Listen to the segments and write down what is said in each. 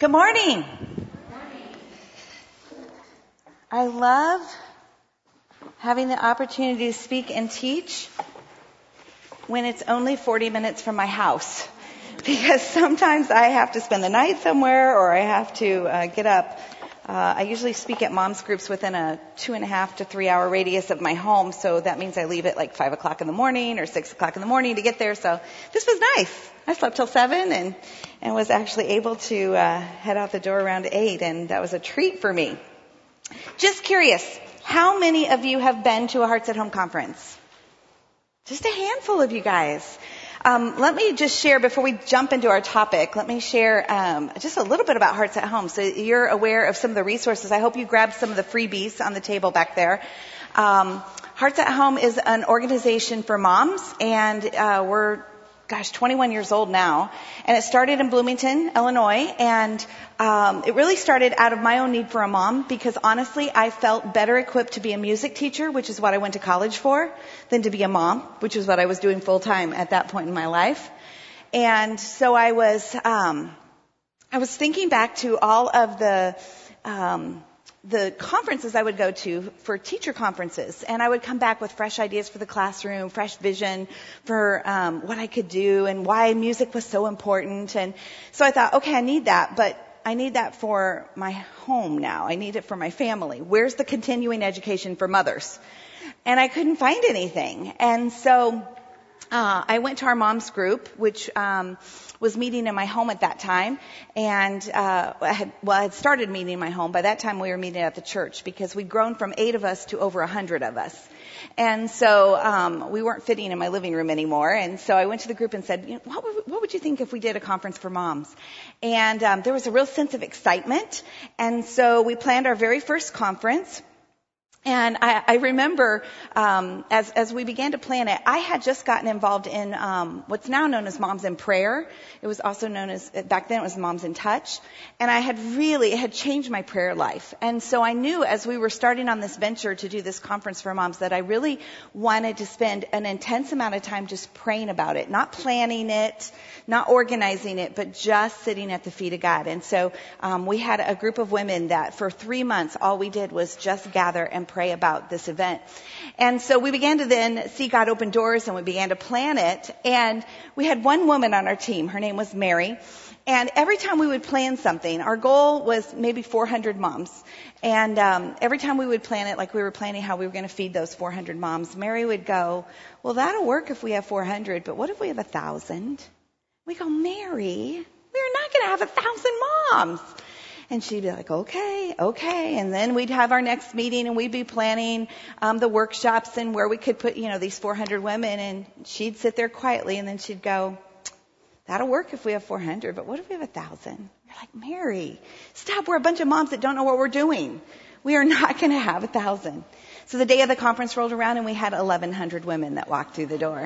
Good morning. I love having the opportunity to speak and teach when it's only 40 minutes from my house, because sometimes I have to spend the night somewhere or I have to get up. I usually speak at moms groups within a 2.5 to 3 hour radius of my home, so that means I leave at like 5 o'clock in the morning or 6 o'clock in the morning to get there. So this was nice. I slept till 7 and was actually able to head out the door around 8, and that was a treat for me. Just curious, how many of you have been to a Hearts at Home conference? Just a handful of you guys. Let me just share, before we jump into our topic, let me share just a little bit about Hearts at Home so you're aware of some of the resources. I hope you grabbed some of the freebies on the table back there. Hearts at Home is an organization for moms, and we're 21 years old now, and it started in Bloomington, Illinois, and it really started out of my own need for a mom, because honestly, I felt better equipped to be a music teacher, which is what I went to college for, than to be a mom, which is what I was doing full time at that point in my life. And so I was thinking back to all of the conferences I would go to for teacher conferences, and I would come back with fresh ideas for the classroom, fresh vision for what I could do and why music was so important. And so I thought, okay, I need that, but I need that for my home now. I need it for my family. Where's the continuing education for mothers? And I couldn't find anything. And so I went to our moms group, which was meeting in my home at that time, and I had started meeting in my home. By that time, we were meeting at the church, because we'd grown from 8 of us to over 100 of us. And so we weren't fitting in my living room anymore. And so I went to the group and said, what would you think if we did a conference for moms? And there was a real sense of excitement. And so we planned our very first conference. And I remember, as we began to plan it, I had just gotten involved in what's now known as Moms in Prayer. It was also known as, back then it was Moms in Touch. And it had changed my prayer life. And so I knew, as we were starting on this venture to do this conference for moms, that I really wanted to spend an intense amount of time just praying about it, not planning it, not organizing it, but just sitting at the feet of God. And so we had a group of women that for 3 months, all we did was just gather and pray about this event. And so we began to then see God open doors, and we began to plan it. And we had one woman on our team. Her name was Mary. And every time we would plan something, our goal was maybe 400 moms. And every time we would plan it, like we were planning how we were going to feed those 400 moms, Mary would go, well, that'll work if we have 400, but what if we have 1,000? We go, Mary, we're not going to have 1,000 moms. And she'd be like, okay. And then we'd have our next meeting, and we'd be planning the workshops and where we could put, these 400 women. And she'd sit there quietly, and then she'd go, that'll work if we have 400, but what if we have 1,000? You're like, Mary, stop. We're a bunch of moms that don't know what we're doing. We are not going to have 1,000. So the day of the conference rolled around, and we had 1,100 women that walked through the door.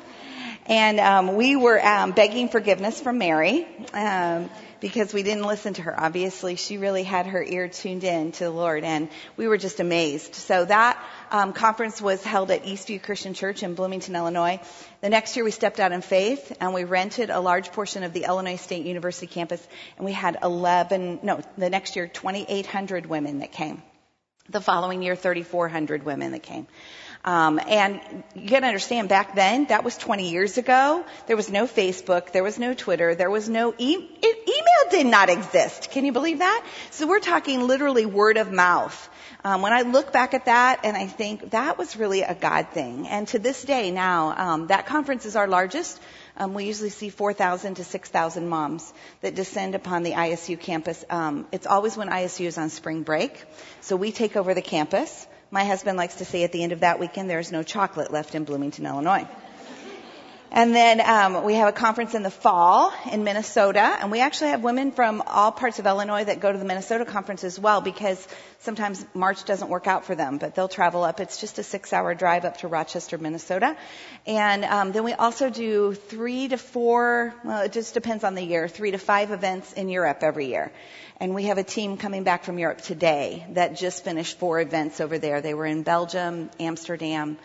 And we were begging forgiveness from Mary because we didn't listen to her. Obviously, she really had her ear tuned in to the Lord, and we were just amazed. So that conference was held at Eastview Christian Church in Bloomington, Illinois. The next year, we stepped out in faith, and we rented a large portion of the Illinois State University campus, and we had the next year, 2,800 women that came. The following year, 3,400 women that came. And you got to understand, back then, that was 20 years ago. There was no Facebook. There was no Twitter. There was no email did not exist. Can you believe that? So we're talking literally word of mouth. When I look back at that, and I think that was really a God thing. And to this day now, that conference is our largest. We usually see 4,000 to 6,000 moms that descend upon the ISU campus. It's always when ISU is on spring break. So we take over the campus. My husband likes to say at the end of that weekend, there's no chocolate left in Bloomington, Illinois. And then we have a conference in the fall in Minnesota, and we actually have women from all parts of Illinois that go to the Minnesota conference as well, because sometimes March doesn't work out for them, but they'll travel up. It's just a 6-hour drive up to Rochester, Minnesota. And then we also do 3 to 4, well, it just depends on the year, 3 to 5 events in Europe every year. And we have a team coming back from Europe today that just finished 4 events over there. They were in Belgium, Amsterdam,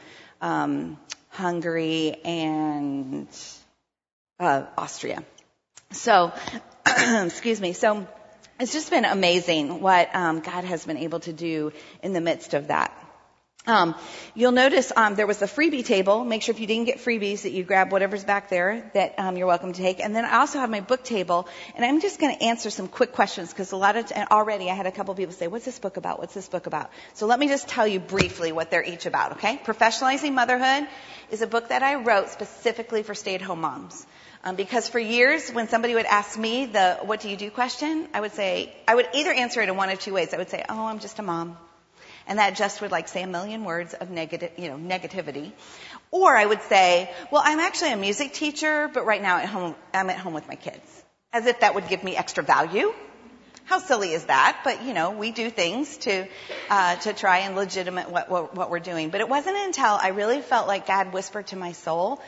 Hungary, and Austria. So, excuse me. So it's just been amazing what God has been able to do in the midst of that. You'll notice there was a freebie table. Make sure if you didn't get freebies that you grab whatever's back there that you're welcome to take. And then I also have my book table, and I'm just going to answer some quick questions because already I had a couple people say, "What's this book about? What's this book about?" So let me just tell you briefly what they're each about. Okay, Professionalizing Motherhood is a book that I wrote specifically for stay-at-home moms. Because for years, when somebody would ask me the "What do you do?" question, I would either answer it in one of two ways. I would say, "Oh, I'm just a mom." And that just would say a million words of negativity. Or I would say, well, I'm actually a music teacher, but right now I'm at home with my kids. As if that would give me extra value. How silly is that? But, we do things to try and legitimate what we're doing. But it wasn't until I really felt like God whispered to my soul,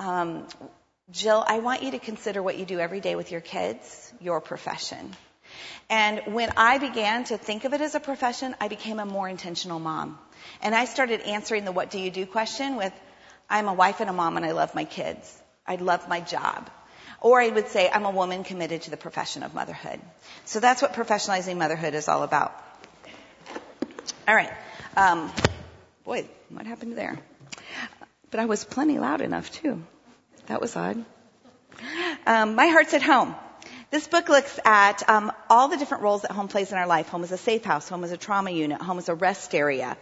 Jill, I want you to consider what you do every day with your kids, your profession. And when I began to think of it as a profession, I became a more intentional mom. And I started answering the "What do you do?" question with, I'm a wife and a mom and I love my kids. I love my job. Or I would say, I'm a woman committed to the profession of motherhood. So that's what Professionalizing Motherhood is all about. All right. Boy, what happened there? But I was plenty loud enough, too. That was odd. My Heart's at Home. This book looks at all the different roles that home plays in our life. Home is a safe house. Home is a trauma unit. Home is a rest area.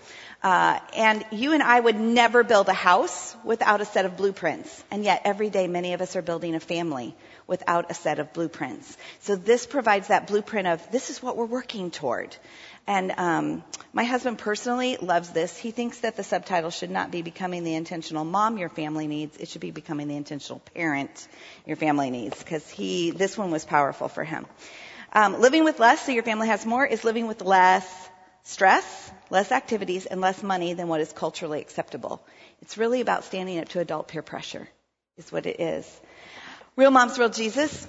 And you and I would never build a house without a set of blueprints. And yet every day many of us are building a family without a set of blueprints. So this provides that blueprint of this is what we're working toward. And my husband personally loves this. He thinks that the subtitle should not be Becoming the Intentional Mom Your Family Needs. It should be Becoming the Intentional Parent Your Family Needs, because this one was powerful for him. Living with less so your family has more is living with less stress, less activities, and less money than what is culturally acceptable. It's really about standing up to adult peer pressure is what it is. Real Moms, Real Jesus.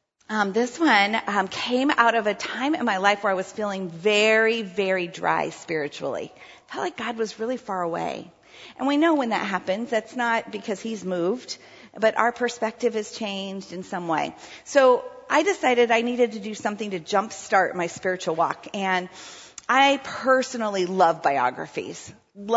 This one came out of a time in my life where I was feeling very, very dry spiritually. I felt like God was really far away. And we know when that happens, that's not because He's moved, but our perspective has changed in some way. So I decided I needed to do something to jumpstart my spiritual walk. And I personally love biographies.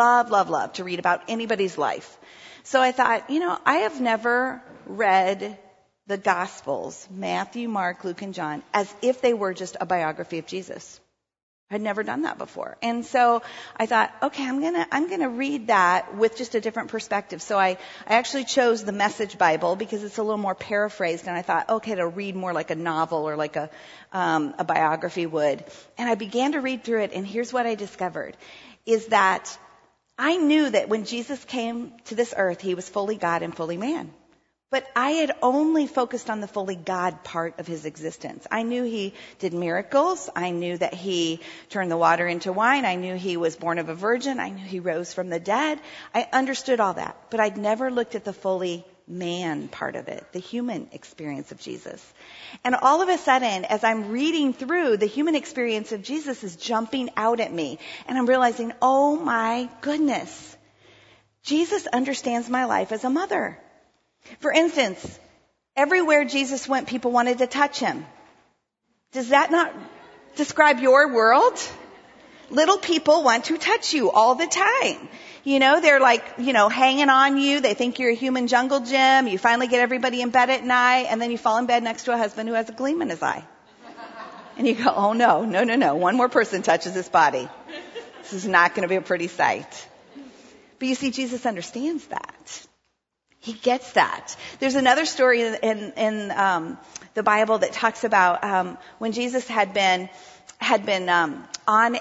Love to read about anybody's life. So I thought, I have never read the Gospels, Matthew, Mark, Luke, and John, as if they were just a biography of Jesus. I'd never done that before. And so I thought, okay, I'm gonna read that with just a different perspective. So I actually chose the Message Bible because it's a little more paraphrased, and I thought, okay, to read more like a novel or like a biography would. And I began to read through it, and here's what I discovered, is that I knew that when Jesus came to this earth, He was fully God and fully man. But I had only focused on the fully God part of His existence. I knew He did miracles. I knew that He turned the water into wine. I knew He was born of a virgin. I knew He rose from the dead. I understood all that. But I'd never looked at the fully man part of it, the human experience of Jesus. And all of a sudden, as I'm reading through, the human experience of Jesus is jumping out at me. And I'm realizing, oh my goodness, Jesus understands my life as a mother. For instance, everywhere Jesus went, people wanted to touch Him. Does that not describe your world? Little people want to touch you all the time. They're hanging on you. They think you're a human jungle gym. You finally get everybody in bed at night, and then you fall in bed next to a husband who has a gleam in his eye. And you go, oh no. One more person touches this body. This is not going to be a pretty sight. But you see, Jesus understands that. He gets that. There's another story in the Bible that talks about when Jesus had been on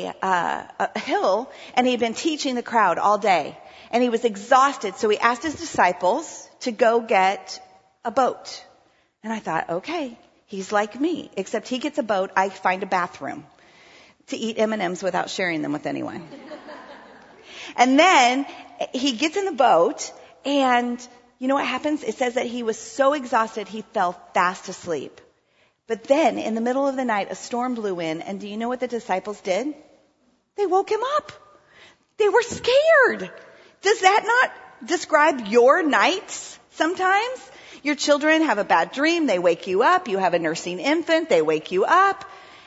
a hill, and he'd been teaching the crowd all day, and he was exhausted. So he asked his disciples to go get a boat. And I thought, okay, he's like me, except he gets a boat. I find a bathroom to eat M&Ms without sharing them with anyone. And then he gets in the boat. And you know what happens? It says that he was so exhausted he fell fast asleep. But then in the middle of the night, a storm blew in. And do you know what the disciples did? They woke him up. They were scared. Does that not describe your nights sometimes? Your children have a bad dream. They wake you up. You have a nursing infant. They wake you up.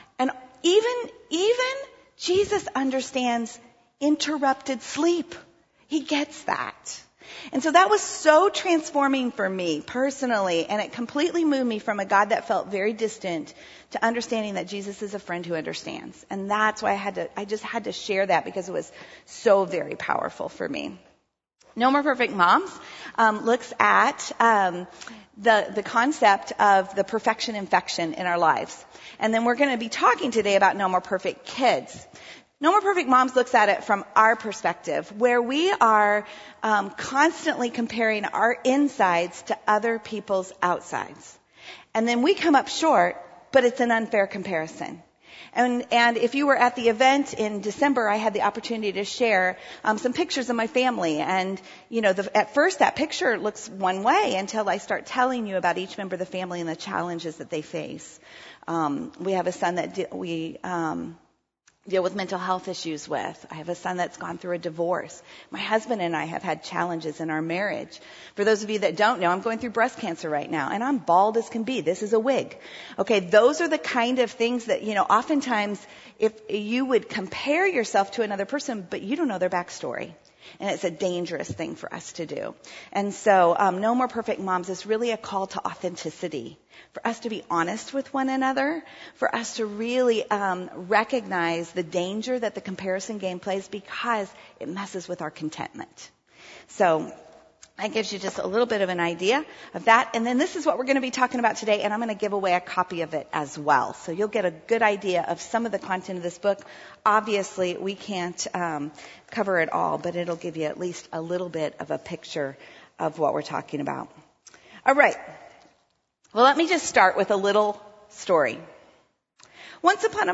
Even Jesus understands interrupted sleep. He gets that. And so that was so transforming for me personally, and it completely moved me from a God that felt very distant to understanding that Jesus is a friend who understands. And that's why I just had to share that, because it was so very powerful for me. No More Perfect Moms looks at the concept of the perfection infection in our lives. And then we're going to be talking today about No More Perfect Kids. No More Perfect Moms looks at it from our perspective, where we are constantly comparing our insides to other people's outsides. And then we come up short, but it's an unfair comparison. And if you were at the event in December, I had the opportunity to share some pictures of my family. And, at first that picture looks one way until I start telling you about each member of the family and the challenges that they face. We have a son that we deal with mental health issues with. I have a son that's gone through a divorce. My husband and I have had challenges in our marriage. For those of you that don't know, I'm going through breast cancer right now, and I'm bald as can be. This is a wig. Okay, those are the kind of things that, oftentimes if you would compare yourself to another person, but you don't know their backstory. And it's a dangerous thing for us to do. And so No More Perfect Moms is really a call to authenticity, for us to be honest with one another, for us to really recognize the danger that the comparison game plays, because it messes with our contentment. So that gives you just a little bit of an idea of that. And then this is what we're going to be talking about today, and I'm going to give away a copy of it as well. So you'll get a good idea of some of the content of this book. Obviously, we can't cover it all, but it'll give you at least a little bit of a picture of what we're talking about. All right. Well, let me just start with a little story. Once upon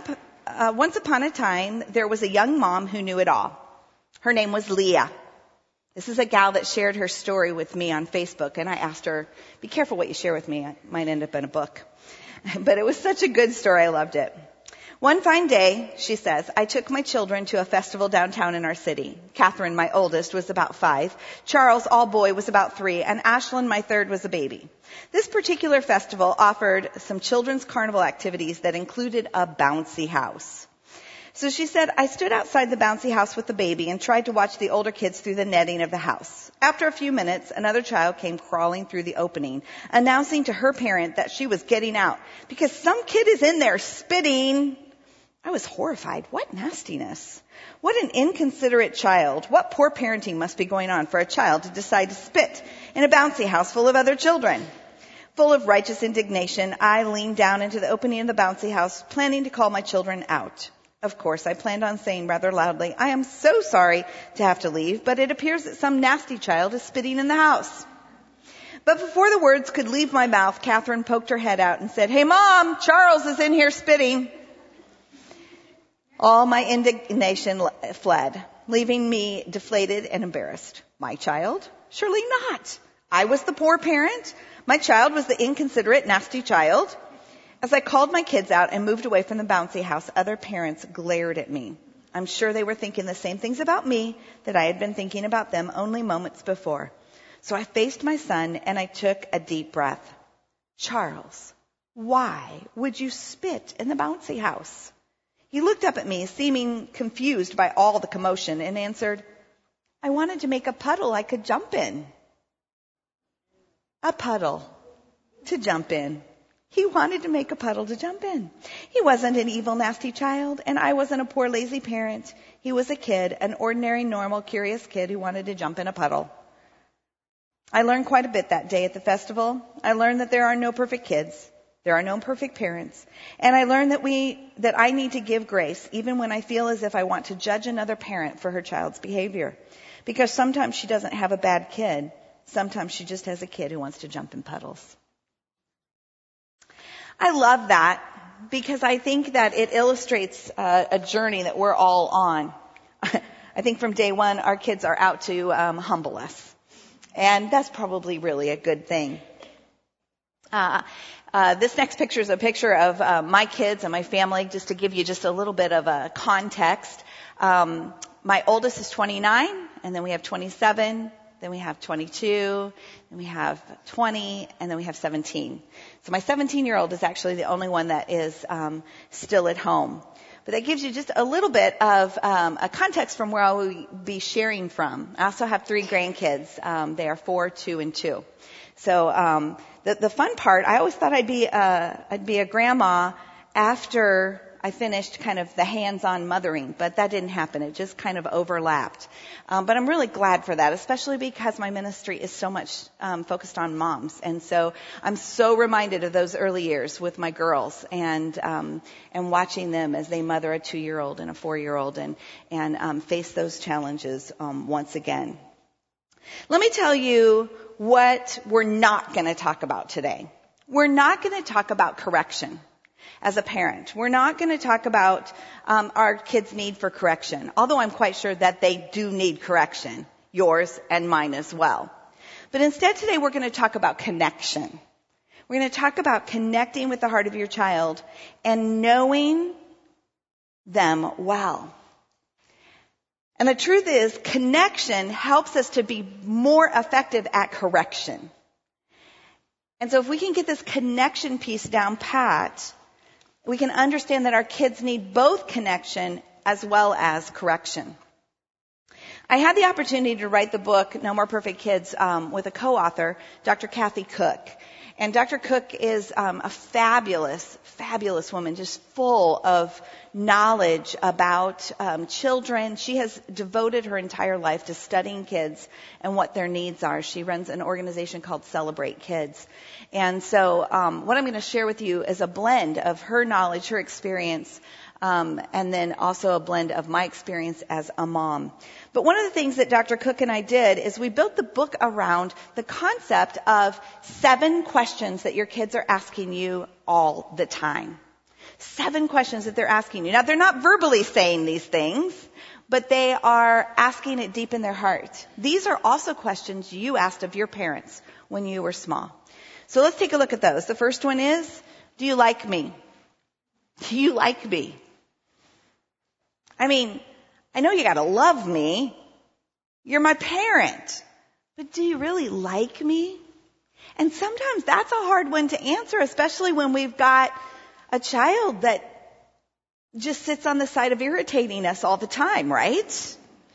a time, there was a young mom who knew it all. Her name was Leah. This is a gal that shared her story with me on Facebook, and I asked her, be careful what you share with me. It might end up in a book. But it was such a good story. I loved it. One fine day, she says, I took my children to a festival downtown in our city. Catherine, my oldest, was about 5. Charles, all boy, was about 3. And Ashlyn, my third, was a baby. This particular festival offered some children's carnival activities that included a bouncy house. So she said, I stood outside the bouncy house with the baby and tried to watch the older kids through the netting of the house. After a few minutes, another child came crawling through the opening, announcing to her parent that she was getting out because some kid is in there spitting. I was horrified. What nastiness. What an inconsiderate child. What poor parenting must be going on for a child to decide to spit in a bouncy house full of other children. Full of righteous indignation, I leaned down into the opening of the bouncy house, planning to call my children out. Of course, I planned on saying rather loudly, I am so sorry to have to leave, but it appears that some nasty child is spitting in the house. But before the words could leave my mouth, Catherine poked her head out and said, Hey, Mom, Charles is in here spitting. All my indignation fled, leaving me deflated and embarrassed. My child? Surely not. I was the poor parent. My child was the inconsiderate, nasty child. As I called my kids out and moved away from the bouncy house, other parents glared at me. I'm sure they were thinking the same things about me that I had been thinking about them only moments before. So I faced my son and I took a deep breath. Charles, why would you spit in the bouncy house? He looked up at me, seeming confused by all the commotion, and answered, I wanted to make a puddle I could jump in. A puddle to jump in. He wanted to make a puddle to jump in. He wasn't an evil, nasty child, and I wasn't a poor, lazy parent. He was a kid, an ordinary, normal, curious kid who wanted to jump in a puddle. I learned quite a bit that day at the festival. I learned that there are no perfect kids. There are no perfect parents. And I learned that I need to give grace, even when I feel as if I want to judge another parent for her child's behavior. Because sometimes she doesn't have a bad kid. Sometimes she just has a kid who wants to jump in puddles. I love that because I think that it illustrates a journey that we're all on. I think from day one, our kids are out to humble us. And that's probably really a good thing. This next picture is a picture of my kids and my family, just to give you just a little bit of a context. My oldest is 29, and then we have 27, then we have 22, then we have 20, and then we have 17. So my 17-year-old is actually the only one that is still at home. But that gives you just a little bit of a context from where I will be sharing from. I also have 3 grandkids. They are 4, 2, and 2. So the fun part, I always thought I'd be a grandma after I finished kind of the hands-on mothering, but that didn't happen. It just kind of overlapped. But I'm really glad for that, especially because my ministry is so much focused on moms. And so I'm so reminded of those early years with my girls and watching them as they mother a 2-year-old and a 4-year-old and face those challenges once again. Let me tell you what we're not going to talk about today. We're not going to talk about correction. As a parent, we're not going to talk about our kids' need for correction, although I'm quite sure that they do need correction, yours and mine as well. But instead today we're going to talk about connection. We're going to talk about connecting with the heart of your child and knowing them well. And the truth is, connection helps us to be more effective at correction. And so if we can get this connection piece down pat, we can understand that our kids need both connection as well as correction. I had the opportunity to write the book, No More Perfect Kids, with a co-author, Dr. Kathy Cook. And Dr. Cook is a fabulous, fabulous woman, just full of knowledge about children. She has devoted her entire life to studying kids and what their needs are. She runs an organization called Celebrate Kids. And so what I'm going to share with you is a blend of her knowledge, her experience, and then also a blend of my experience as a mom. But one of the things that Dr. Cook and I did is we built the book around the concept of 7 questions that your kids are asking you all the time. 7 questions that they're asking you. Now, they're not verbally saying these things, but they are asking it deep in their heart. These are also questions you asked of your parents when you were small. So let's take a look at those. The first one is, do you like me? Do you like me? I mean, I know you gotta love me. You're my parent. But do you really like me? And sometimes that's a hard one to answer, especially when we've got a child that just sits on the side of irritating us all the time, right?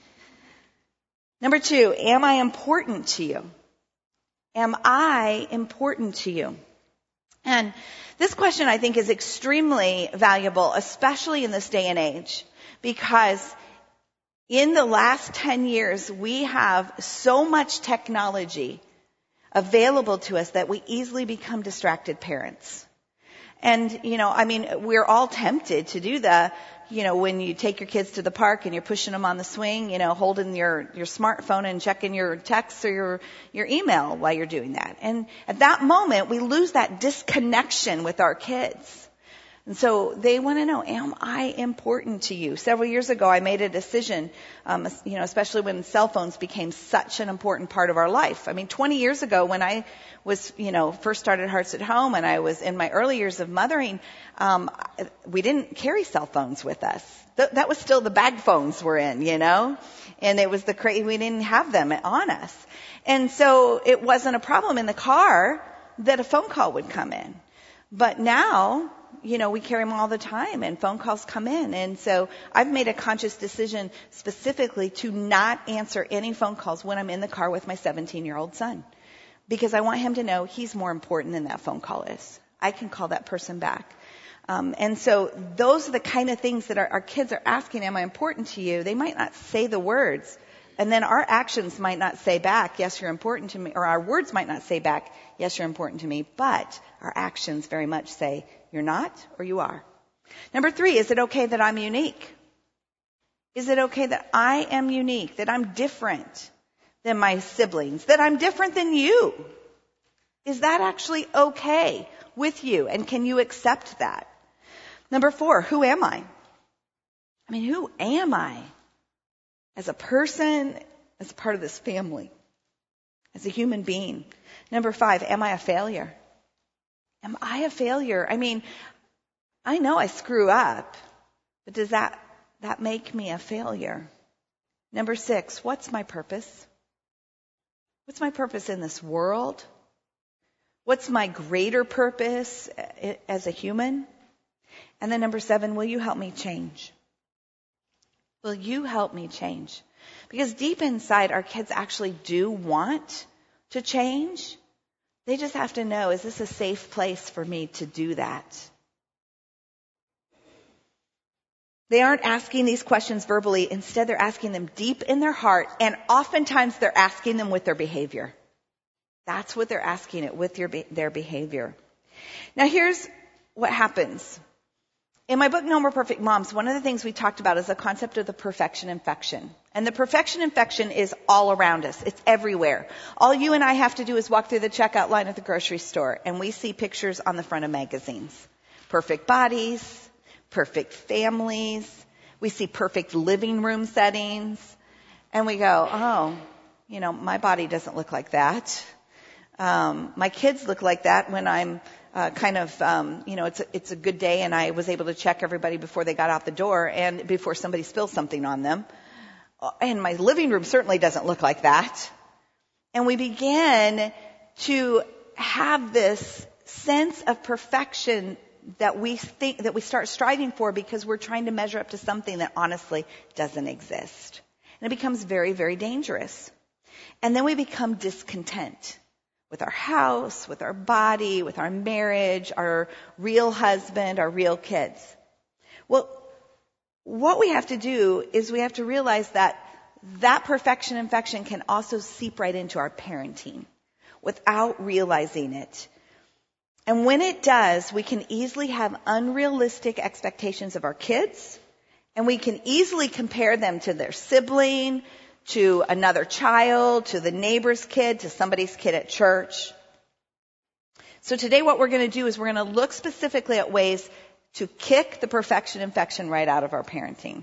Number 2, am I important to you? Am I important to you? And this question, I think, is extremely valuable, especially in this day and age, because in the last 10 years, we have so much technology available to us that we easily become distracted parents. And, we're all tempted to do when you take your kids to the park and you're pushing them on the swing, holding your smartphone and checking your texts or your email while you're doing that. And at that moment, we lose that disconnection with our kids. And so they want to know, am I important to you? Several years ago, I made a decision, especially when cell phones became such an important part of our life. 20 years ago when I was, first started Hearts at Home and I was in my early years of mothering, we didn't carry cell phones with us. That was still the bag phones we're in, and it was we didn't have them on us. And so it wasn't a problem in the car that a phone call would come in. But now, we carry them all the time and phone calls come in. And so I've made a conscious decision specifically to not answer any phone calls when I'm in the car with my 17-year-old son, because I want him to know he's more important than that phone call is. I can call that person back. And so those are the kind of things that our kids are asking, am I important to you? They might not say the words. And then our actions might not say back, yes, you're important to me. Or our words might not say back, yes, you're important to me. But our actions very much say, you're not or you are. Number 3, is it okay that I'm unique? Is it okay that I am unique, that I'm different than my siblings, that I'm different than you? Is that actually okay with you? And can you accept that? Number 4, who am I? Who am I? As a person, as a part of this family, as a human being. Number 5, am I a failure? Am I a failure? I know I screw up, but does that make me a failure? Number 6, what's my purpose? What's my purpose in this world? What's my greater purpose as a human? And then number 7, will you help me change? Will you help me change? Because deep inside, our kids actually do want to change. They just have to know, is this a safe place for me to do that? They aren't asking these questions verbally. Instead, they're asking them deep in their heart, and oftentimes they're asking them with their behavior. That's what they're asking it with their behavior. Now, here's what happens. In my book, No More Perfect Moms, one of the things we talked about is the concept of the perfection infection. And the perfection infection is all around us. It's everywhere. All you and I have to do is walk through the checkout line at the grocery store, and we see pictures on the front of magazines. Perfect bodies, perfect families. We see perfect living room settings. And we go, oh, my body doesn't look like that. My kids look like that when I'm it's a good day and I was able to check everybody before they got out the door and before somebody spills something on them. And my living room certainly doesn't look like that. And we begin to have this sense of perfection that we start striving for because we're trying to measure up to something that honestly doesn't exist. And it becomes very, very dangerous. And then we become discontent with our house, with our body, with our marriage, our real husband, our real kids. Well, what we have to do is we have to realize that perfection infection can also seep right into our parenting without realizing it. And when it does, we can easily have unrealistic expectations of our kids, and we can easily compare them to their sibling, to another child, to the neighbor's kid, to somebody's kid at church. So today what we're going to do is we're going to look specifically at ways to kick the perfection infection right out of our parenting.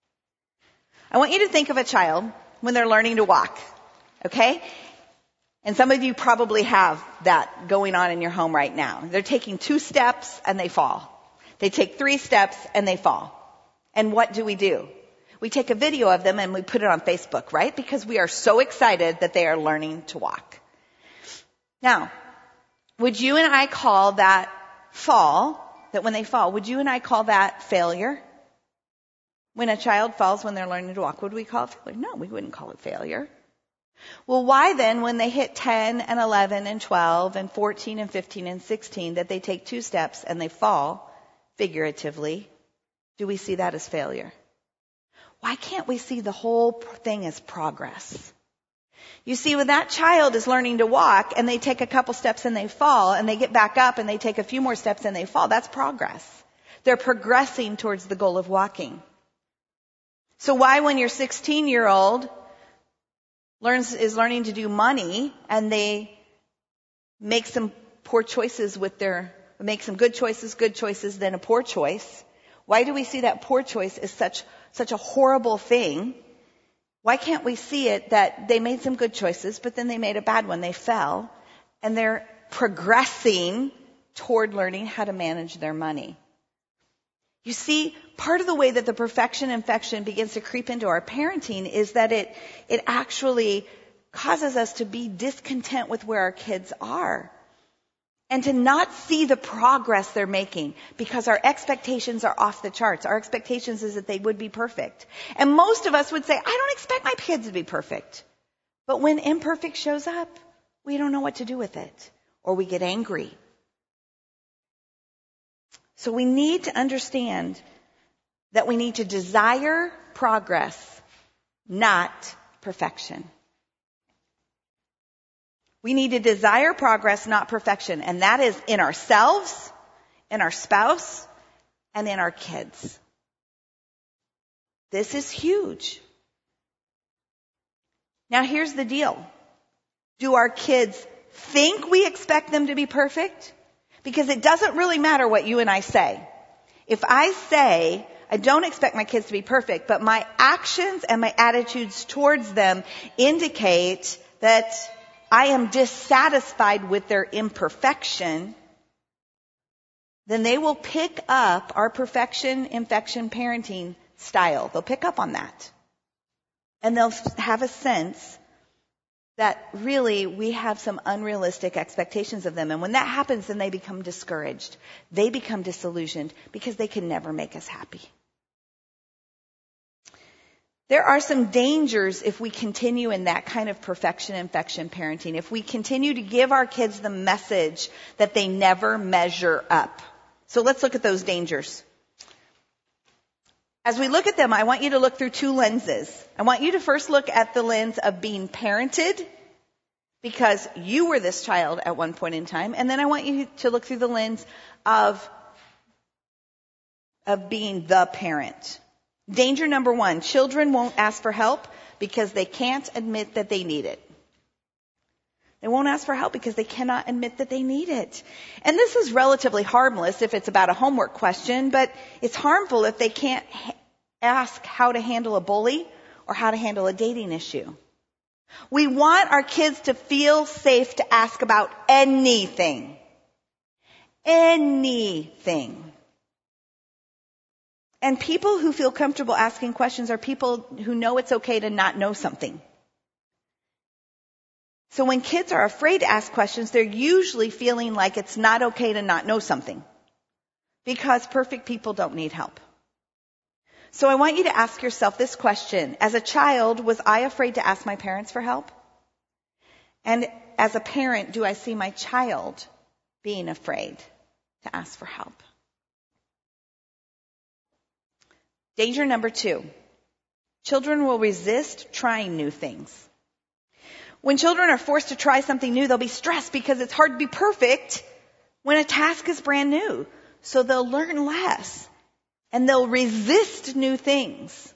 I want you to think of a child when they're learning to walk, okay? And some of you probably have that going on in your home right now. They're taking 2 steps and they fall. They take 3 steps and they fall. And what do? We take a video of them and we put it on Facebook, right? Because we are so excited that they are learning to walk. Now, would you and I call that fall, that when they fall, would you and I call that failure? When a child falls when they're learning to walk, would we call it failure? No, we wouldn't call it failure. Well, why then, when they hit 10 and 11 and 12 and 14 and 15 and 16, that they take 2 steps and they fall, figuratively, do we see that as failure? Why can't we see the whole thing as progress? You see, when that child is learning to walk and they take a couple steps and they fall and they get back up and they take a few more steps and they fall, that's progress. They're progressing towards the goal of walking. So why when your 16-year-old is learning to do money and they make some poor choices make some good choices, then a poor choice, why do we see that poor choice as such a horrible thing? Why can't we see it that they made some good choices, but then they made a bad one? They fell, and they're progressing toward learning how to manage their money. You see, part of the way that the perfection infection begins to creep into our parenting is that it actually causes us to be discontent with where our kids are. And to not see the progress they're making because our expectations are off the charts. Our expectations is that they would be perfect. And most of us would say, I don't expect my kids to be perfect. But when imperfect shows up, we don't know what to do with it. Or we get angry. So we need to understand that we need to desire progress, not perfection. We need to desire progress, not perfection. And that is in ourselves, in our spouse, and in our kids. This is huge. Now here's the deal. Do our kids think we expect them to be perfect? Because it doesn't really matter what you and I say. If I say, I don't expect my kids to be perfect, but my actions and my attitudes towards them indicate that I am dissatisfied with their imperfection, then they will pick up our perfection infection parenting style. They'll pick up on that. And they'll have a sense that really we have some unrealistic expectations of them. And when that happens, then they become discouraged. They become disillusioned because they can never make us happy. There are some dangers if we continue in that kind of perfection infection parenting, if we continue to give our kids the message that they never measure up. So let's look at those dangers. As we look at them, I want you to look through two lenses. I want you to first look at the lens of being parented, because you were this child at one point in time. And then I want you to look through the lens of being the parent. Danger number one, children won't ask for help because they can't admit that they need it. They won't ask for help because they cannot admit that they need it. And this is relatively harmless if it's about a homework question, but it's harmful if they can't ask how to handle a bully or how to handle a dating issue. We want our kids to feel safe to ask about anything. Anything. And people who feel comfortable asking questions are people who know it's okay to not know something. So when kids are afraid to ask questions, they're usually feeling like it's not okay to not know something, because perfect people don't need help. So I want you to ask yourself this question. As a child, was I afraid to ask my parents for help? And as a parent, do I see my child being afraid to ask for help? Danger number two, children will resist trying new things. When children are forced to try something new, they'll be stressed because it's hard to be perfect when a task is brand new. So they'll learn less and they'll resist new things.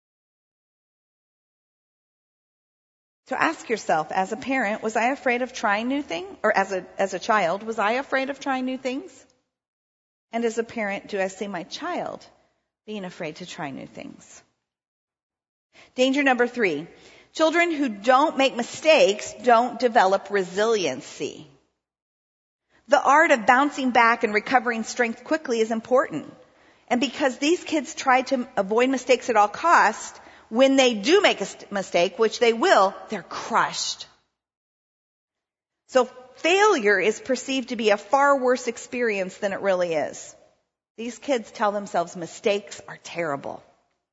So ask yourself, as a parent, was I afraid of trying new things? Or as a child, was I afraid of trying new things? And as a parent, do I see my child being afraid to try new things? Danger number three, children who don't make mistakes don't develop resiliency. The art of bouncing back and recovering strength quickly is important. And because these kids try to avoid mistakes at all costs, when they do make a mistake, which they will, they're crushed. So failure is perceived to be a far worse experience than it really is. These kids tell themselves mistakes are terrible.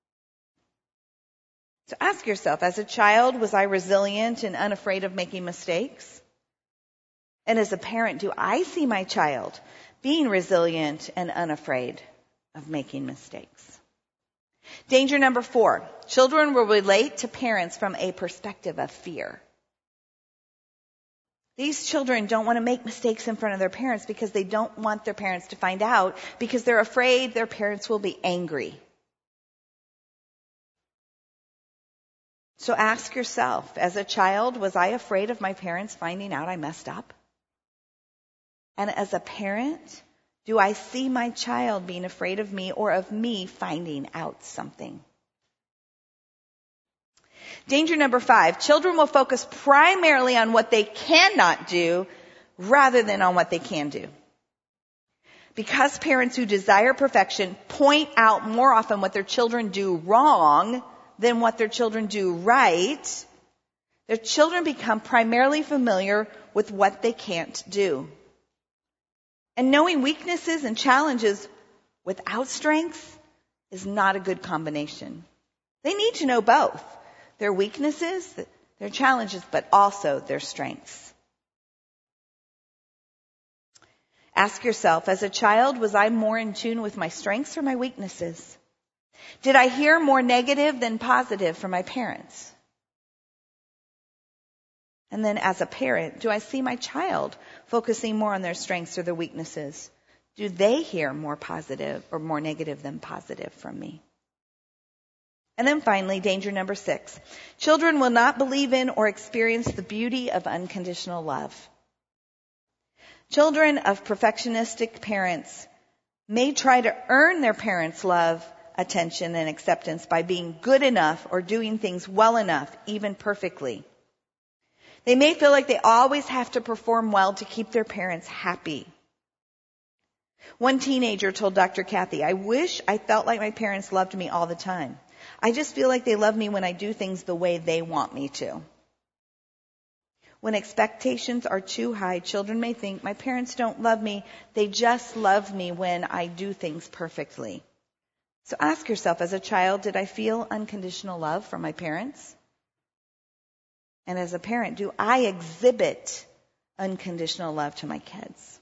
So ask yourself, as a child, was I resilient and unafraid of making mistakes? And as a parent, do I see my child being resilient and unafraid of making mistakes? Danger number four, children will relate to parents from a perspective of fear. These children don't want to make mistakes in front of their parents because they don't want their parents to find out, because they're afraid their parents will be angry. So ask yourself, as a child, was I afraid of my parents finding out I messed up? And as a parent, do I see my child being afraid of me or of me finding out something? Danger number five, children will focus primarily on what they cannot do rather than on what they can do. Because parents who desire perfection point out more often what their children do wrong than what their children do right, their children become primarily familiar with what they can't do. And knowing weaknesses and challenges without strengths is not a good combination. They need to know both. Their weaknesses, their challenges, but also their strengths. Ask yourself, as a child, was I more in tune with my strengths or my weaknesses? Did I hear more negative than positive from my parents? And then as a parent, do I see my child focusing more on their strengths or their weaknesses? Do they hear more positive or more negative than positive from me? And then finally, danger number 6. Children will not believe in or experience the beauty of unconditional love. Children of perfectionistic parents may try to earn their parents' love, attention, and acceptance by being good enough or doing things well enough, even perfectly. They may feel like they always have to perform well to keep their parents happy. One teenager told Dr. Kathy, "I wish I felt like my parents loved me all the time. I just feel like they love me when I do things the way they want me to." When expectations are too high, children may think, my parents don't love me. They just love me when I do things perfectly. So ask yourself, as a child, did I feel unconditional love from my parents? And as a parent, do I exhibit unconditional love to my kids?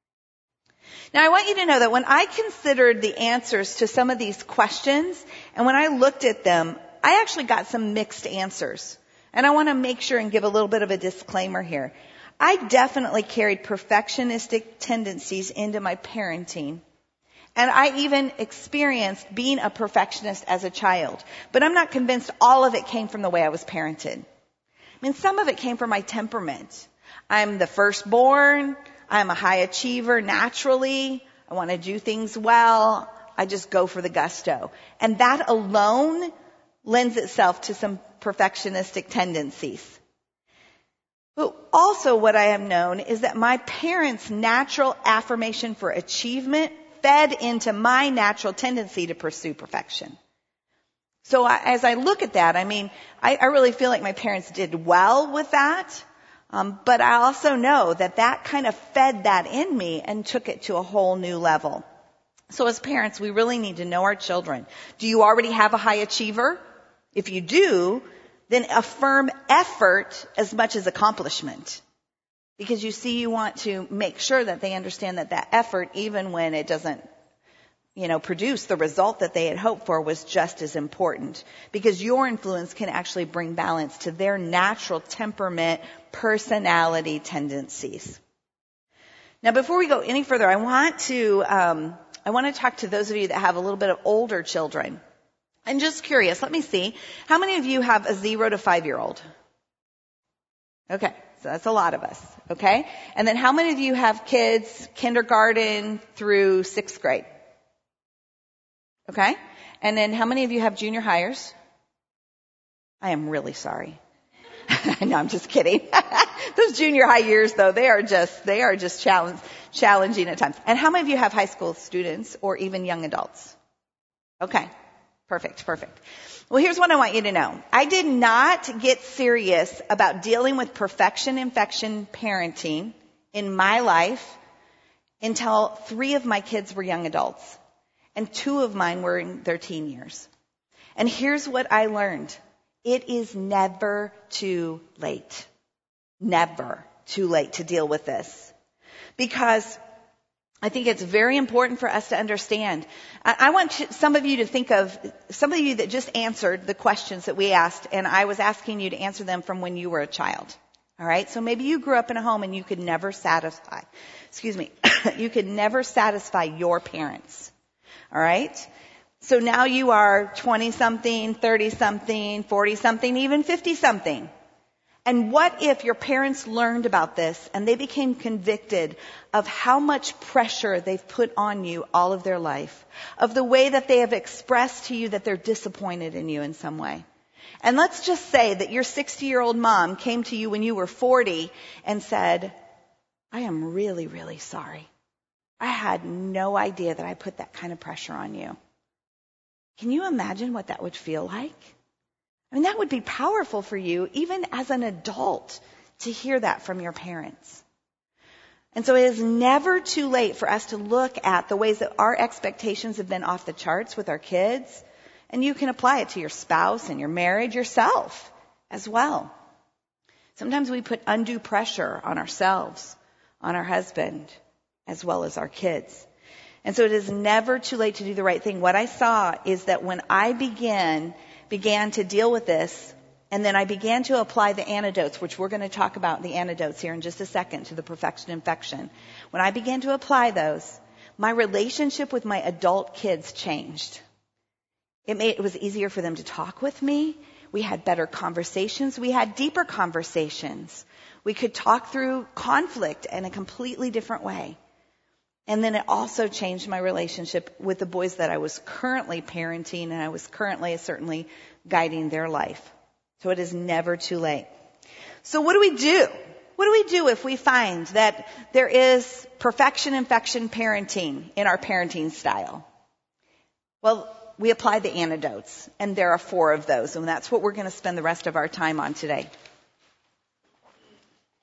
Now, I want you to know that when I considered the answers to some of these questions, and when I looked at them, I actually got some mixed answers. And I want to make sure and give a little bit of a disclaimer here. I definitely carried perfectionistic tendencies into my parenting. And I even experienced being a perfectionist as a child. But I'm not convinced all of it came from the way I was parented. I mean, some of it came from my temperament. I'm the firstborn. I'm a high achiever naturally. I want to do things well. I just go for the gusto. And that alone lends itself to some perfectionistic tendencies. But also what I have known is that my parents' natural affirmation for achievement fed into my natural tendency to pursue perfection. So as I look at that, I mean, I really feel like my parents did well with that. But I also know that that kind of fed that in me and took it to a whole new level. So as parents, we really need to know our children. Do you already have a high achiever? If you do, then affirm effort as much as accomplishment. Because you see, you want to make sure that they understand that that effort, even when it doesn't, produce the result that they had hoped for, was just as important. Because your influence can actually bring balance to their natural temperament, personality tendencies. Now, before we go any further, I want to talk to those of you that have a little bit of older children. I'm just curious. Let me see. How many of you have a 0 to 5-year-old? Okay. So that's a lot of us. Okay. And then how many of you have kids kindergarten through 6th grade? Okay. And then how many of you have junior hires? I am really sorry. No, I'm just kidding. Those junior high years, though, they are just challenging at times. And how many of you have high school students or even young adults? Okay. Perfect. Well, here's what I want you to know. I did not get serious about dealing with perfection infection parenting in my life until 3 of my kids were young adults. And 2 of mine were in their teen years. And here's what I learned. It is never too late. Never too late to deal with this. Because I think it's very important for us to understand. I want some of you to think of, some of you that just answered the questions that we asked, and I was asking you to answer them from when you were a child. All right? So maybe you grew up in a home and you could never satisfy, you could never satisfy your parents. All right? So now you are 20-something, 30-something, 40-something, even 50-something. And what if your parents learned about this and they became convicted of how much pressure they've put on you all of their life, of the way that they have expressed to you that they're disappointed in you in some way? And let's just say that your 60-year-old mom came to you when you were 40 and said, I am really, really sorry. I had no idea that I put that kind of pressure on you. Can you imagine what that would feel like? I mean, that would be powerful for you, even as an adult, to hear that from your parents. And so it is never too late for us to look at the ways that our expectations have been off the charts with our kids, and you can apply it to your spouse and your marriage, yourself as well. Sometimes we put undue pressure on ourselves, on our husband, as well as our kids. And so it is never too late to do the right thing. What I saw is that when I began to deal with this, and then I began to apply the antidotes, which we're going to talk about the antidotes here in just a second, to the perfection infection. When I began to apply those, my relationship with my adult kids changed. It was easier for them to talk with me. We had better conversations. We had deeper conversations. We could talk through conflict in a completely different way. And then it also changed my relationship with the boys that I was currently parenting, and I was currently certainly guiding their life. So it is never too late. So what do we do? What do we do if we find that there is perfection infection parenting in our parenting style? Well, we apply the antidotes, and there are 4 of those, and that's what we're going to spend the rest of our time on today.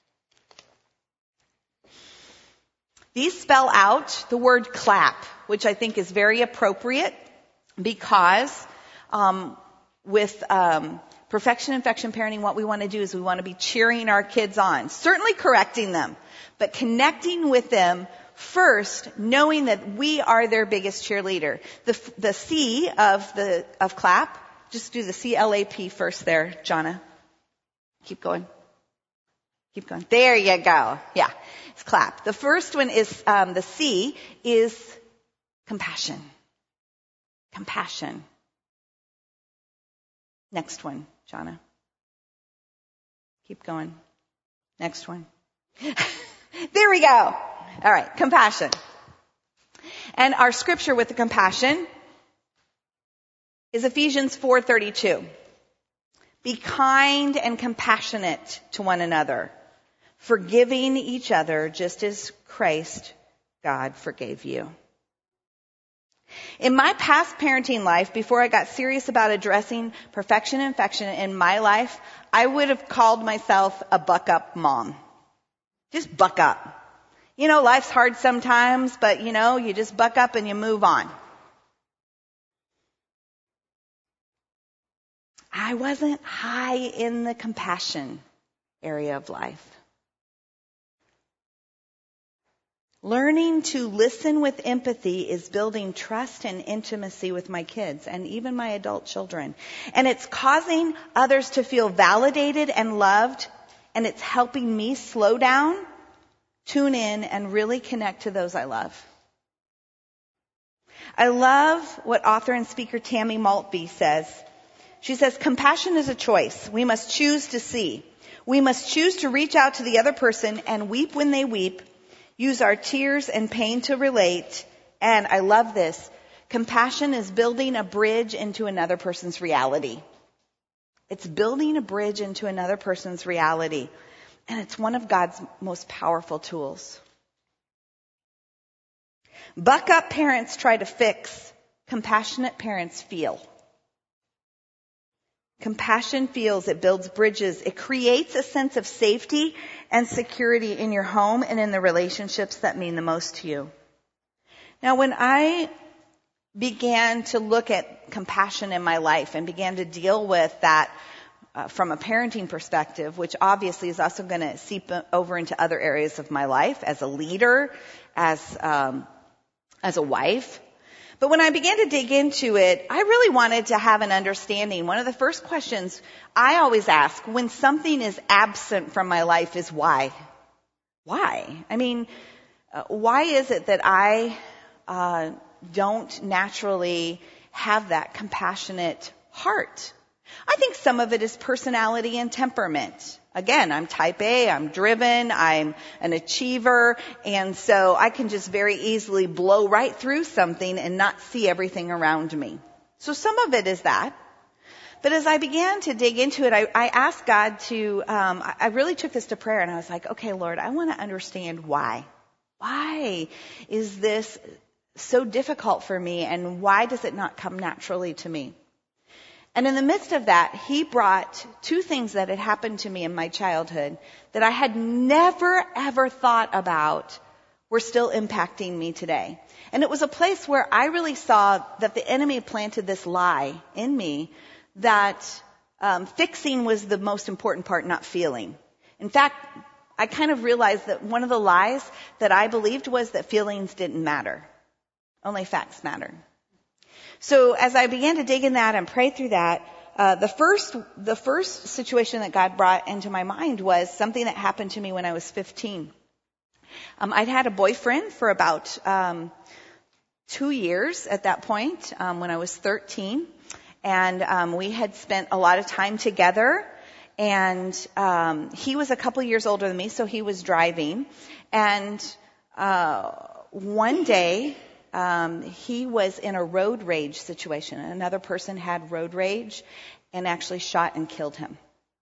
These spell out the word clap, which I think is very appropriate because with perfection infection parenting, what we want to do is we want to be cheering our kids on, certainly correcting them, but connecting with them first, knowing that we are their biggest cheerleader. The C of clap, just do the CLAP first there, Jonna. Keep going. Keep going. There you go. Yeah, it's clap. The first one is, the C is compassion. Compassion. Next one, Jonna. Keep going. Next one. There we go. All right, compassion. And our scripture with the compassion is Ephesians 4:32. Be kind and compassionate to one another, forgiving each other just as Christ, God, forgave you. In my past parenting life, before I got serious about addressing perfection and infection in my life, I would have called myself a buck-up mom. Just buck up. You know, life's hard sometimes, but you just buck up and you move on. I wasn't high in the compassion area of life. Learning to listen with empathy is building trust and intimacy with my kids and even my adult children. And it's causing others to feel validated and loved, and it's helping me slow down, tune in, and really connect to those I love. I love what author and speaker Tammy Maltby says. She says, compassion is a choice. We must choose to see. We must choose to reach out to the other person and weep when they weep, use our tears and pain to relate. And I love this. Compassion is building a bridge into another person's reality. It's building a bridge into another person's reality. And it's one of God's most powerful tools. Buck-up parents try to fix. Compassionate parents feel. Compassion feels. It builds bridges. It creates a sense of safety and security in your home and in the relationships that mean the most to you. Now, when I began to look at compassion in my life and began to deal with that from a parenting perspective, which obviously is also going to seep over into other areas of my life as a leader, as a wife. But when I began to dig into it, I really wanted to have an understanding. One of the first questions I always ask when something is absent from my life is why? Why? I mean, why is it that I don't naturally have that compassionate heart? I think some of it is personality and temperament. Again, I'm type A, I'm driven, I'm an achiever, and so I can just very easily blow right through something and not see everything around me. So some of it is that. But as I began to dig into it, I asked God to, I really took this to prayer, and I was like, okay, Lord, I want to understand why. Why is this so difficult for me, and why does it not come naturally to me? And in the midst of that, he brought two things that had happened to me in my childhood that I had never, ever thought about were still impacting me today. And it was a place where I really saw that the enemy planted this lie in me that fixing was the most important part, not feeling. In fact, I kind of realized that one of the lies that I believed was that feelings didn't matter. Only facts mattered. So as I began to dig in that and pray through that, the first situation that God brought into my mind was something that happened to me when I was 15. I'd had a boyfriend for about 2 years at that point, when I was 13. And we had spent a lot of time together. And he was a couple years older than me, so he was driving. And one day, he was in a road rage situation. Another person had road rage and actually shot and killed him.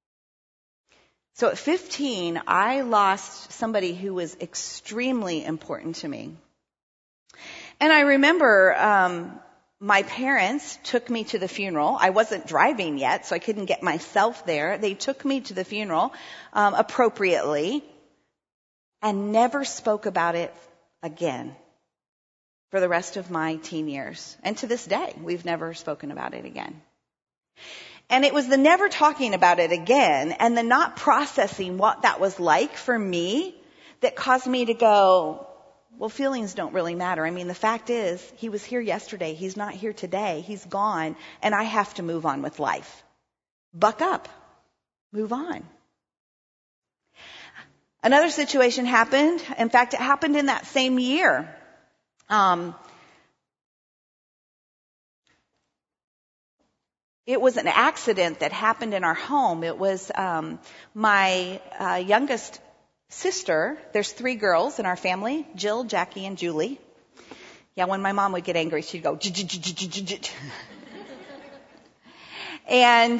So at 15, I lost somebody who was extremely important to me. And I remember my parents took me to the funeral. I wasn't driving yet, so I couldn't get myself there. They took me to the funeral appropriately and never spoke about it again for the rest of my teen years. And to this day, we've never spoken about it again. And it was the never talking about it again and the not processing what that was like for me that caused me to go, well, feelings don't really matter. I mean, the fact is, he was here yesterday. He's not here today. He's gone. And I have to move on with life. Buck up. Move on. Another situation happened. In fact, it happened in that same year. It was an accident that happened in our home. It was my youngest sister. There's 3 girls in our family, Jill, Jackie, and Julie. Yeah, when my mom would get angry, she'd go, and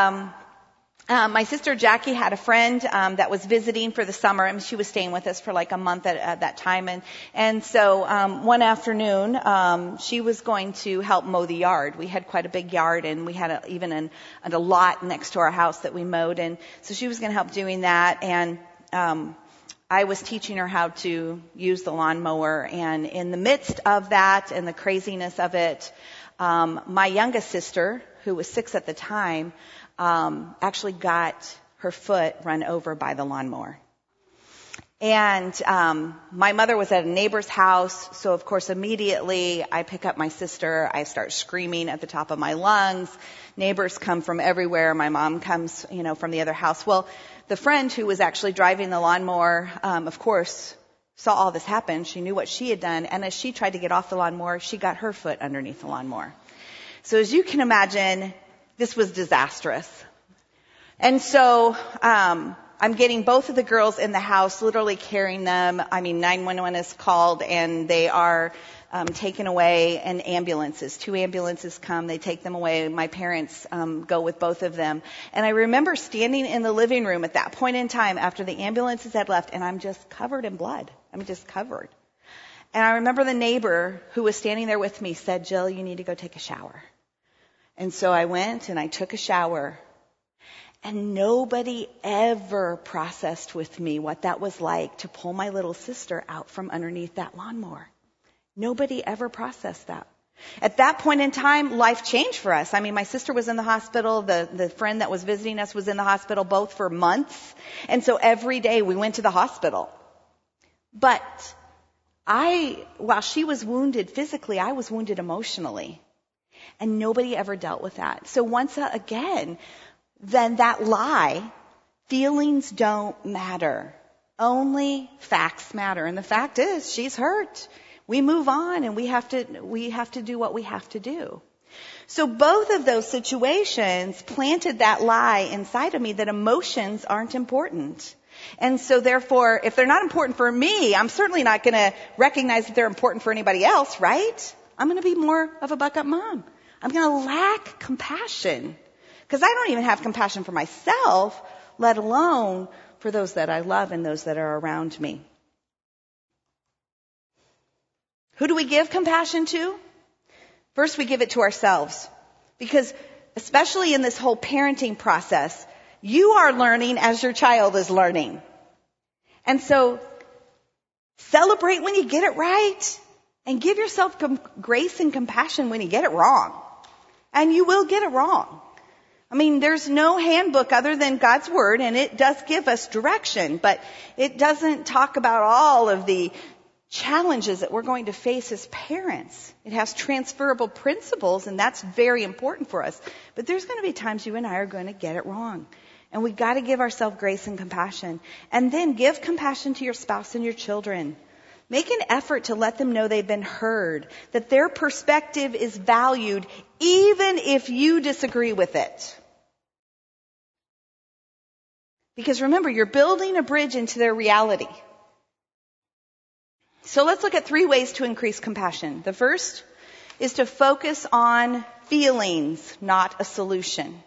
my sister Jackie had a friend that was visiting for the summer, and she was staying with us for like a month at that time. And so one afternoon, she was going to help mow the yard. We had quite a big yard, and we had even a lot next to our house that we mowed. And so she was going to help doing that. And I was teaching her how to use the lawnmower. And in the midst of that and the craziness of it, my youngest sister, who was 6 at the time, actually got her foot run over by the lawnmower. And my mother was at a neighbor's house, so of course immediately I pick up my sister. I start screaming at the top of my lungs. Neighbors come from everywhere. My mom comes, from the other house. Well, the friend who was actually driving the lawnmower, of course, saw all this happen. She knew what she had done, and as she tried to get off the lawnmower, she got her foot underneath the lawnmower. So as you can imagine, this was disastrous. And so I'm getting both of the girls in the house, literally carrying them. 911 is called, and they are taken away in ambulances. 2 ambulances come. They take them away. My parents go with both of them. And I remember standing in the living room at that point in time after the ambulances had left, and I'm just covered in blood. Just covered. And I remember the neighbor who was standing there with me said, "Jill, you need to go take a shower." And so I went and I took a shower, and nobody ever processed with me what that was like to pull my little sister out from underneath that lawnmower. Nobody ever processed that. At that point in time, life changed for us. My sister was in the hospital. The friend that was visiting us was in the hospital, both for months. And so every day we went to the hospital. But while she was wounded physically, I was wounded emotionally. And nobody ever dealt with that. So once again, then that lie, feelings don't matter. Only facts matter. And the fact is, she's hurt. We move on, and we have to do what we have to do. So both of those situations planted that lie inside of me that emotions aren't important. And so therefore, if they're not important for me, I'm certainly not going to recognize that they're important for anybody else, right? I'm going to be more of a buck-up mom. I'm going to lack compassion because I don't even have compassion for myself, let alone for those that I love and those that are around me. Who do we give compassion to? First, we give it to ourselves, because especially in this whole parenting process, you are learning as your child is learning. And so celebrate when you get it right and give yourself grace and compassion when you get it wrong. And you will get it wrong. There's no handbook other than God's Word, and it does give us direction, but it doesn't talk about all of the challenges that we're going to face as parents. It has transferable principles, and that's very important for us. But there's going to be times you and I are going to get it wrong. And we've got to give ourselves grace and compassion. And then give compassion to your spouse and your children. Make an effort to let them know they've been heard, that their perspective is valued, even if you disagree with it. Because remember, you're building a bridge into their reality. So let's look at 3 ways to increase compassion. The first is to focus on feelings, not a solution.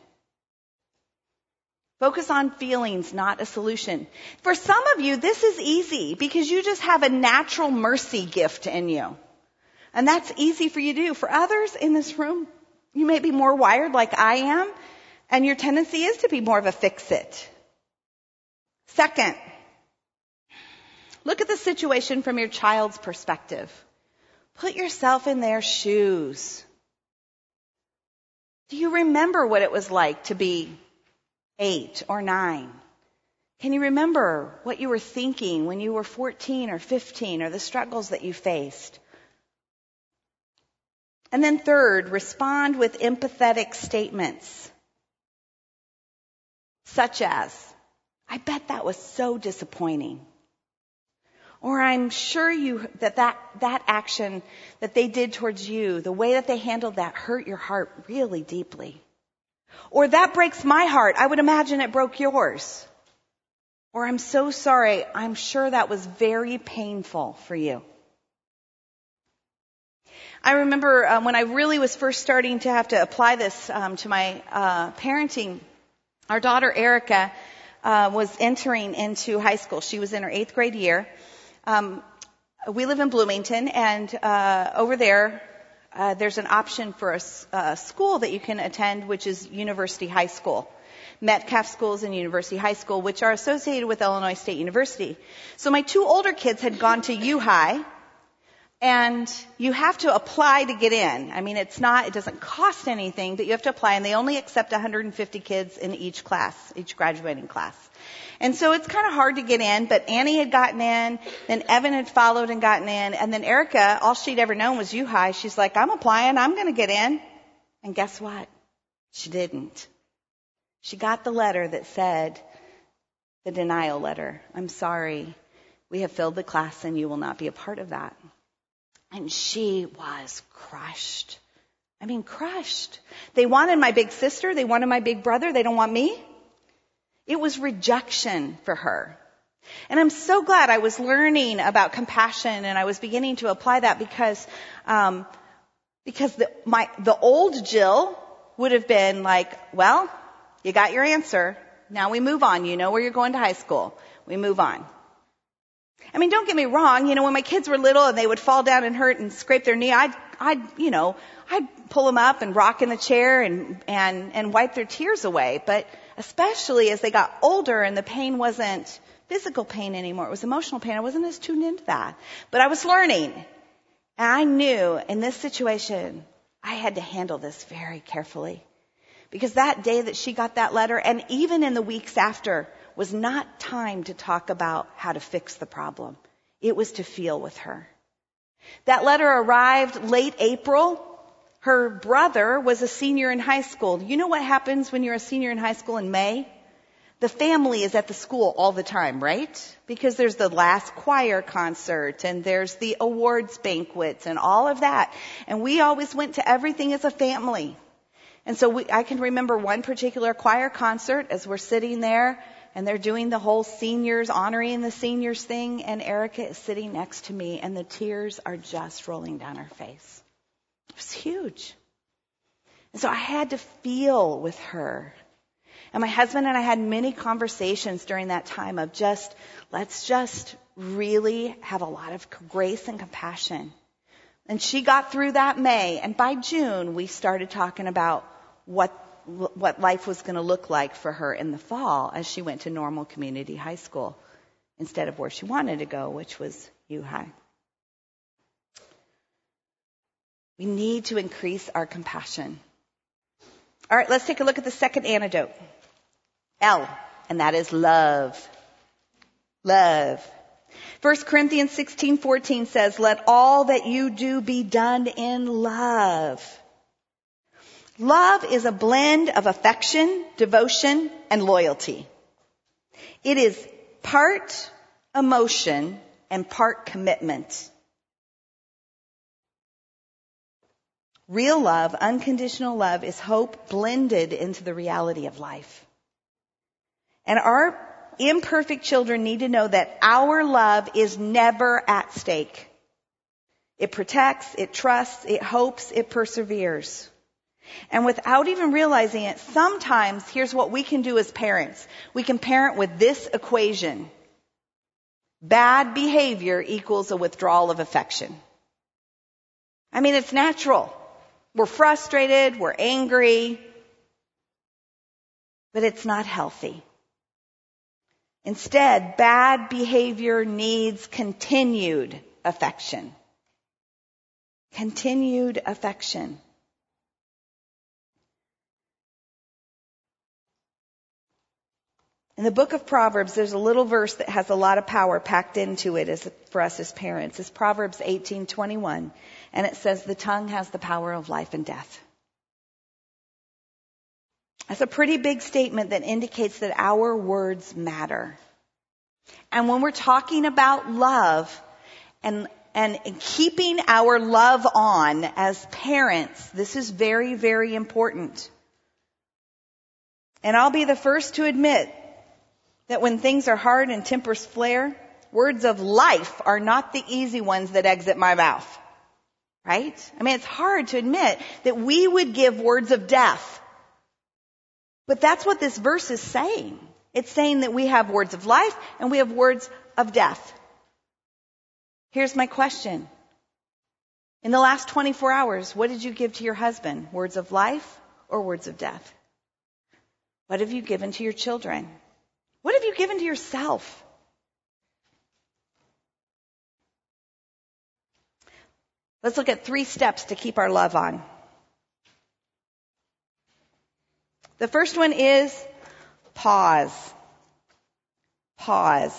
Focus on feelings, not a solution. For some of you, this is easy because you just have a natural mercy gift in you. And that's easy for you to do. For others in this room, you may be more wired like I am, and your tendency is to be more of a fix-it. Second, Look at the situation from your child's perspective. Put yourself in their shoes. Do you remember what it was like to be 8 or 9? Can you remember what you were thinking when you were 14 or 15 or the struggles that you faced? And then third, respond with empathetic statements, such as, I bet that was so disappointing. Or I'm sure that action that they did towards you, the way that they handled that hurt your heart really deeply. Or that breaks my heart. I would imagine it broke yours. Or I'm so sorry. I'm sure that was very painful for you. I remember when I really was first starting to have to apply this to my parenting, our daughter Erica was entering into high school. She was in her 8th grade year. We live in Bloomington, and over there, there's an option for a school that you can attend, which is University High School. Metcalf Schools and University High School, which are associated with Illinois State University. So my 2 older kids had gone to U-High, and you have to apply to get in. I mean, it doesn't cost anything, but you have to apply, and they only accept 150 kids in each class, each graduating class. And so it's kind of hard to get in, but Annie had gotten in, then Evan had followed and gotten in, and then Erica, all she'd ever known was U-High. She's like, I'm applying, I'm going to get in. And guess what? She didn't. She got the letter that said, the denial letter. I'm sorry, we have filled the class and you will not be a part of that. And she was crushed. I mean, crushed. They wanted my big sister. They wanted my big brother. They don't want me. It was rejection for her. And I'm so glad I was learning about compassion and I was beginning to apply that because the old Jill would have been like, well, you got your answer. Now we move on. You know where you're going to high school. We move on. I mean, don't get me wrong. You know, when my kids were little and they would fall down and hurt and scrape their knee, I'd pull them up and rock in the chair and wipe their tears away. But especially as they got older and the pain wasn't physical pain anymore, it was emotional pain. I wasn't as tuned into that. But I was learning. And I knew in this situation, I had to handle this very carefully. Because that day that she got that letter, and even in the weeks after, was not time to talk about how to fix the problem. It was to feel with her. That letter arrived late April. Her brother was a senior in high school. You know what happens when you're a senior in high school in May? The family is at the school all the time, right? Because there's the last choir concert and there's the awards banquet and all of that. And we always went to everything as a family. And so I can remember one particular choir concert as we're sitting there and they're doing the whole seniors, honoring the seniors thing, and Erica is sitting next to me and the tears are just rolling down her face. It was huge. And so I had to feel with her. And my husband and I had many conversations during that time of let's just really have a lot of grace and compassion. And she got through that May, and by June we started talking about what life was going to look like for her in the fall as she went to Normal Community High School instead of where she wanted to go, which was U-High. We need to increase our compassion. All right, let's take a look at the second antidote. L, and that is love. Love. 1 Corinthians 16:14 says, let all that you do be done in love. Love is a blend of affection, devotion, and loyalty. It is part emotion and part commitment. Real love, unconditional love, is hope blended into the reality of life. And our imperfect children need to know that our love is never at stake. It protects, it trusts, it hopes, it perseveres. And without even realizing it, sometimes here's what we can do as parents. We can parent with this equation. Bad behavior equals a withdrawal of affection. I mean, it's natural. We're frustrated, we're angry, but it's not healthy. Instead, bad behavior needs continued affection. Continued affection. In the book of Proverbs, there's a little verse that has a lot of power packed into it for us as parents. It's Proverbs 18:21, and it says, "The tongue has the power of life and death." That's a pretty big statement that indicates that our words matter. And when we're talking about love and keeping our love on as parents, this is very, very important. And I'll be the first to admit that when things are hard and tempers flare, words of life are not the easy ones that exit my mouth. Right? I mean, it's hard to admit that we would give words of death. But that's what this verse is saying. It's saying that we have words of life and we have words of death. Here's my question. In the last 24 hours, what did you give to your husband? Words of life or words of death? What have you given to your children? What have you given to yourself? Let's look at 3 steps to keep our love on. The first one is pause. Pause.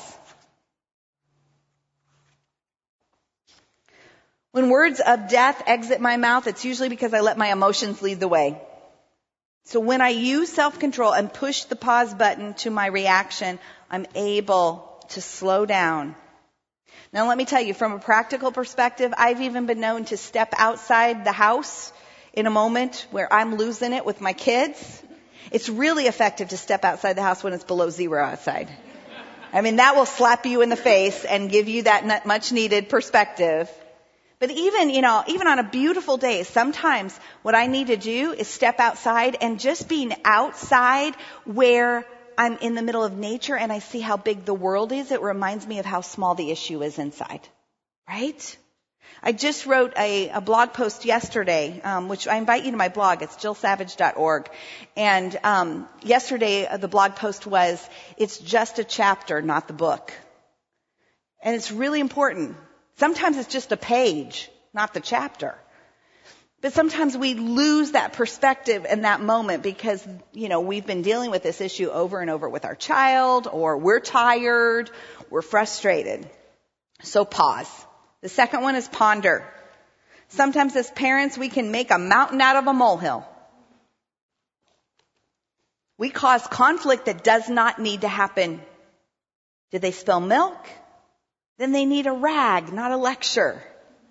When words of death exit my mouth, it's usually because I let my emotions lead the way. So when I use self-control and push the pause button to my reaction, I'm able to slow down. Now let me tell you, from a practical perspective, I've even been known to step outside the house in a moment where I'm losing it with my kids. It's really effective to step outside the house when it's below 0 outside. I mean, that will slap you in the face and give you that much needed perspective. But even on a beautiful day, sometimes what I need to do is step outside, and just being outside where I'm in the middle of nature and I see how big the world is, it reminds me of how small the issue is inside. Right? I just wrote a blog post yesterday, which I invite you to my blog. It's jillsavage.org. And yesterday the blog post was, "It's just a chapter, not the book." And it's really important. Sometimes it's just a page, not the chapter. But sometimes we lose that perspective in that moment because, we've been dealing with this issue over and over with our child, or we're tired, we're frustrated. So pause. The second one is ponder. Sometimes as parents, we can make a mountain out of a molehill. We cause conflict that does not need to happen. Did they spill milk? Then they need a rag, not a lecture.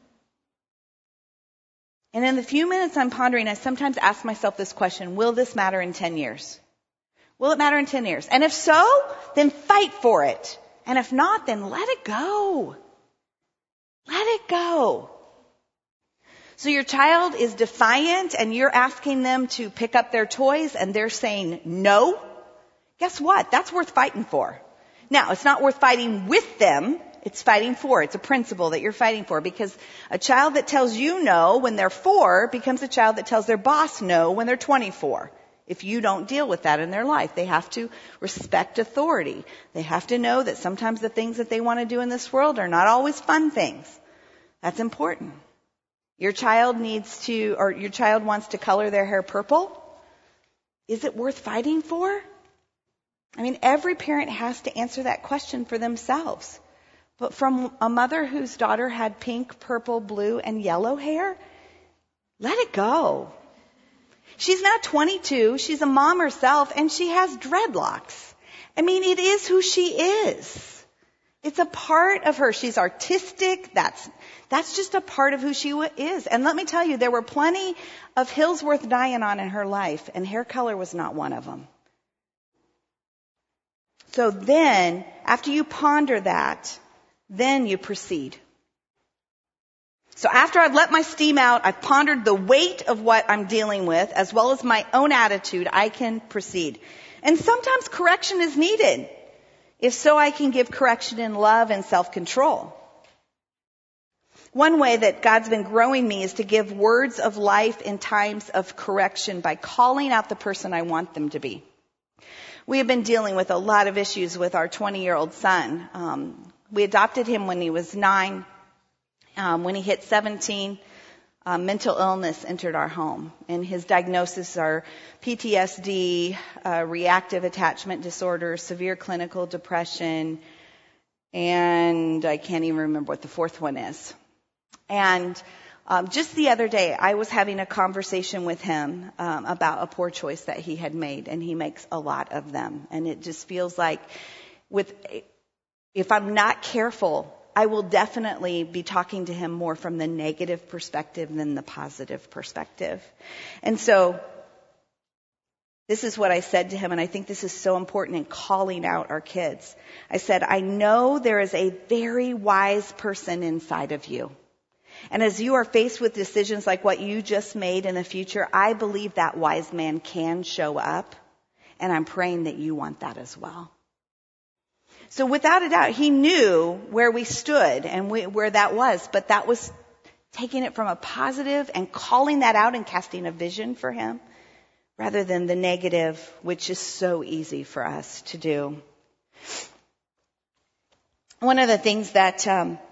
And in the few minutes I'm pondering, I sometimes ask myself this question: will this matter in 10 years? Will it matter in 10 years? And if so, then fight for it. And if not, then let it go. Let it go. So your child is defiant and you're asking them to pick up their toys and they're saying no. Guess what? That's worth fighting for. Now, it's not worth fighting with them. It's fighting for. It's a principle that you're fighting for, because a child that tells you no when they're 4 becomes a child that tells their boss no when they're 24. If you don't deal with that in their life, they have to respect authority. They have to know that sometimes the things that they want to do in this world are not always fun things. That's important. Your child wants to color their hair purple. Is it worth fighting for? I mean, every parent has to answer that question for themselves. But from a mother whose daughter had pink, purple, blue, and yellow hair, let it go. She's now 22. She's a mom herself, and she has dreadlocks. I mean, it is who she is. It's a part of her. She's artistic. That's just a part of who she is. And let me tell you, there were plenty of hills worth dying on in her life, and hair color was not one of them. So then, after you ponder that, then you proceed. So after I've let my steam out, I've pondered the weight of what I'm dealing with, as well as my own attitude, I can proceed. And sometimes correction is needed. If so, I can give correction in love and self-control. One way that God's been growing me is to give words of life in times of correction by calling out the person I want them to be. We have been dealing with a lot of issues with our 20-year-old son. We adopted him when he was 9. When he hit 17, mental illness entered our home. And his diagnoses are PTSD, reactive attachment disorder, severe clinical depression, and I can't even remember what the fourth one is. And just the other day, I was having a conversation with him about a poor choice that he had made, and he makes a lot of them. And it just feels like if I'm not careful, I will definitely be talking to him more from the negative perspective than the positive perspective. And so this is what I said to him, and I think this is so important in calling out our kids. I said, I know there is a very wise person inside of you. And as you are faced with decisions like what you just made in the future, I believe that wise man can show up. And I'm praying that you want that as well. So without a doubt, he knew where we stood and where that was. But that was taking it from a positive and calling that out and casting a vision for him rather than the negative, which is so easy for us to do. One of the things that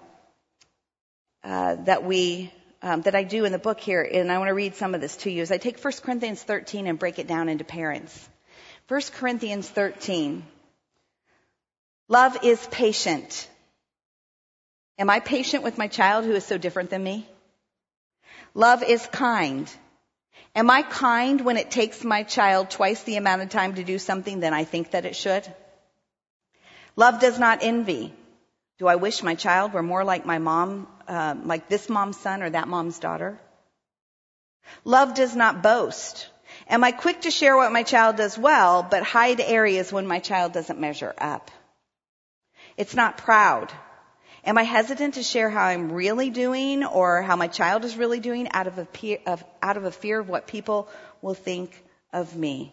I do in the book here, and I want to read some of this to you, is I take 1 Corinthians 13 and break it down into parents. 1 Corinthians 13. Love is patient. Am I patient with my child who is so different than me? Love is kind. Am I kind when it takes my child twice the amount of time to do something than I think that it should? Love does not envy. Do I wish my child were more like my mom, like this mom's son or that mom's daughter? Love does not boast. Am I quick to share what my child does well, but hide areas when my child doesn't measure up? It's not proud. Am I hesitant to share how I'm really doing or how my child is really doing out of a fear of what people will think of me?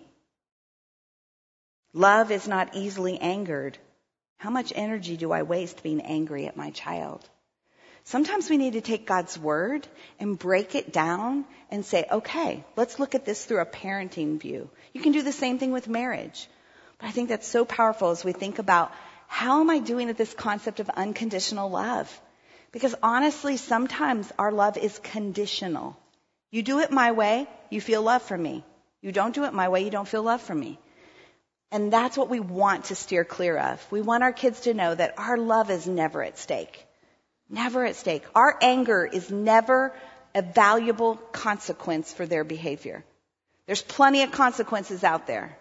Love is not easily angered. How much energy do I waste being angry at my child? Sometimes we need to take God's word and break it down and say, okay, let's look at this through a parenting view. You can do the same thing with marriage. But I think that's so powerful as we think about how am I doing at this concept of unconditional love? Because honestly, sometimes our love is conditional. You do it my way, you feel love from me. You don't do it my way, you don't feel love from me. And that's what we want to steer clear of. We want our kids to know that our love is never at stake. Never at stake. Our anger is never a valuable consequence for their behavior. There's plenty of consequences out there.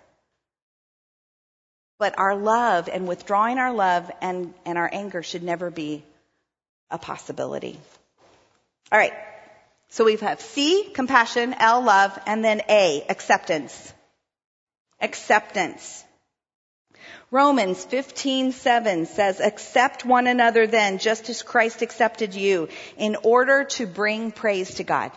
But our love and withdrawing our love and our anger should never be a possibility. All right. So we have C, compassion, L, love, and then A, acceptance. Acceptance. Romans 15:7 says, accept one another then, just as Christ accepted you, in order to bring praise to God.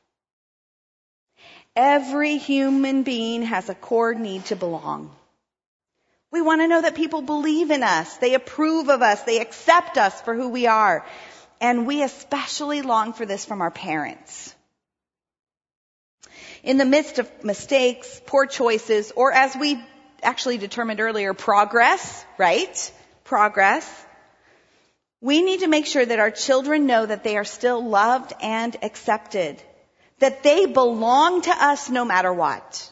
Every human being has a core need to belong. We want to know that people believe in us, they approve of us, they accept us for who we are. And we especially long for this from our parents. In the midst of mistakes, poor choices, or as we actually determined earlier, progress, right? Progress. We need to make sure that our children know that they are still loved and accepted, that they belong to us no matter what.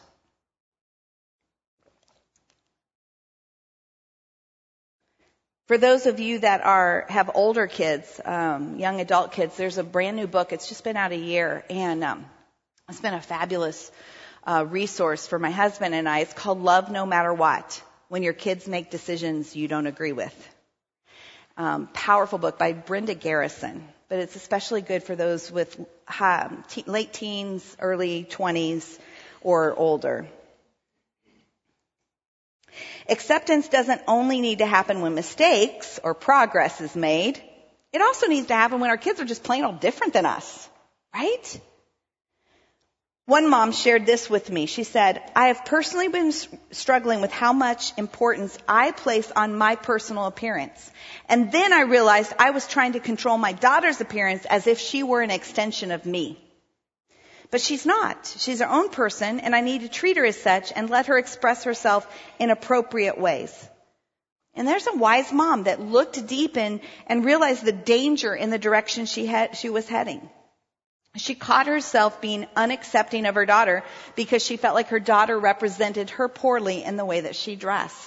For those of you that have older kids, young adult kids, there's a brand new book. It's just been out a year, and it's been a fabulous resource for my husband and I. It's called Love No Matter What, When Your Kids Make Decisions You Don't Agree With. Powerful book by Brenda Garrison, but it's especially good for those with late teens, early 20s, or older. Acceptance doesn't only need to happen when mistakes or progress is made. It also needs to happen when our kids are just plain old different than us, right? One mom shared this with me. She said, I have personally been struggling with how much importance I place on my personal appearance. And then I realized I was trying to control my daughter's appearance as if she were an extension of me. But she's not. She's her own person, and I need to treat her as such and let her express herself in appropriate ways. And there's a wise mom that looked deep in and realized the danger in the direction she was heading. She caught herself being unaccepting of her daughter because she felt like her daughter represented her poorly in the way that she dressed.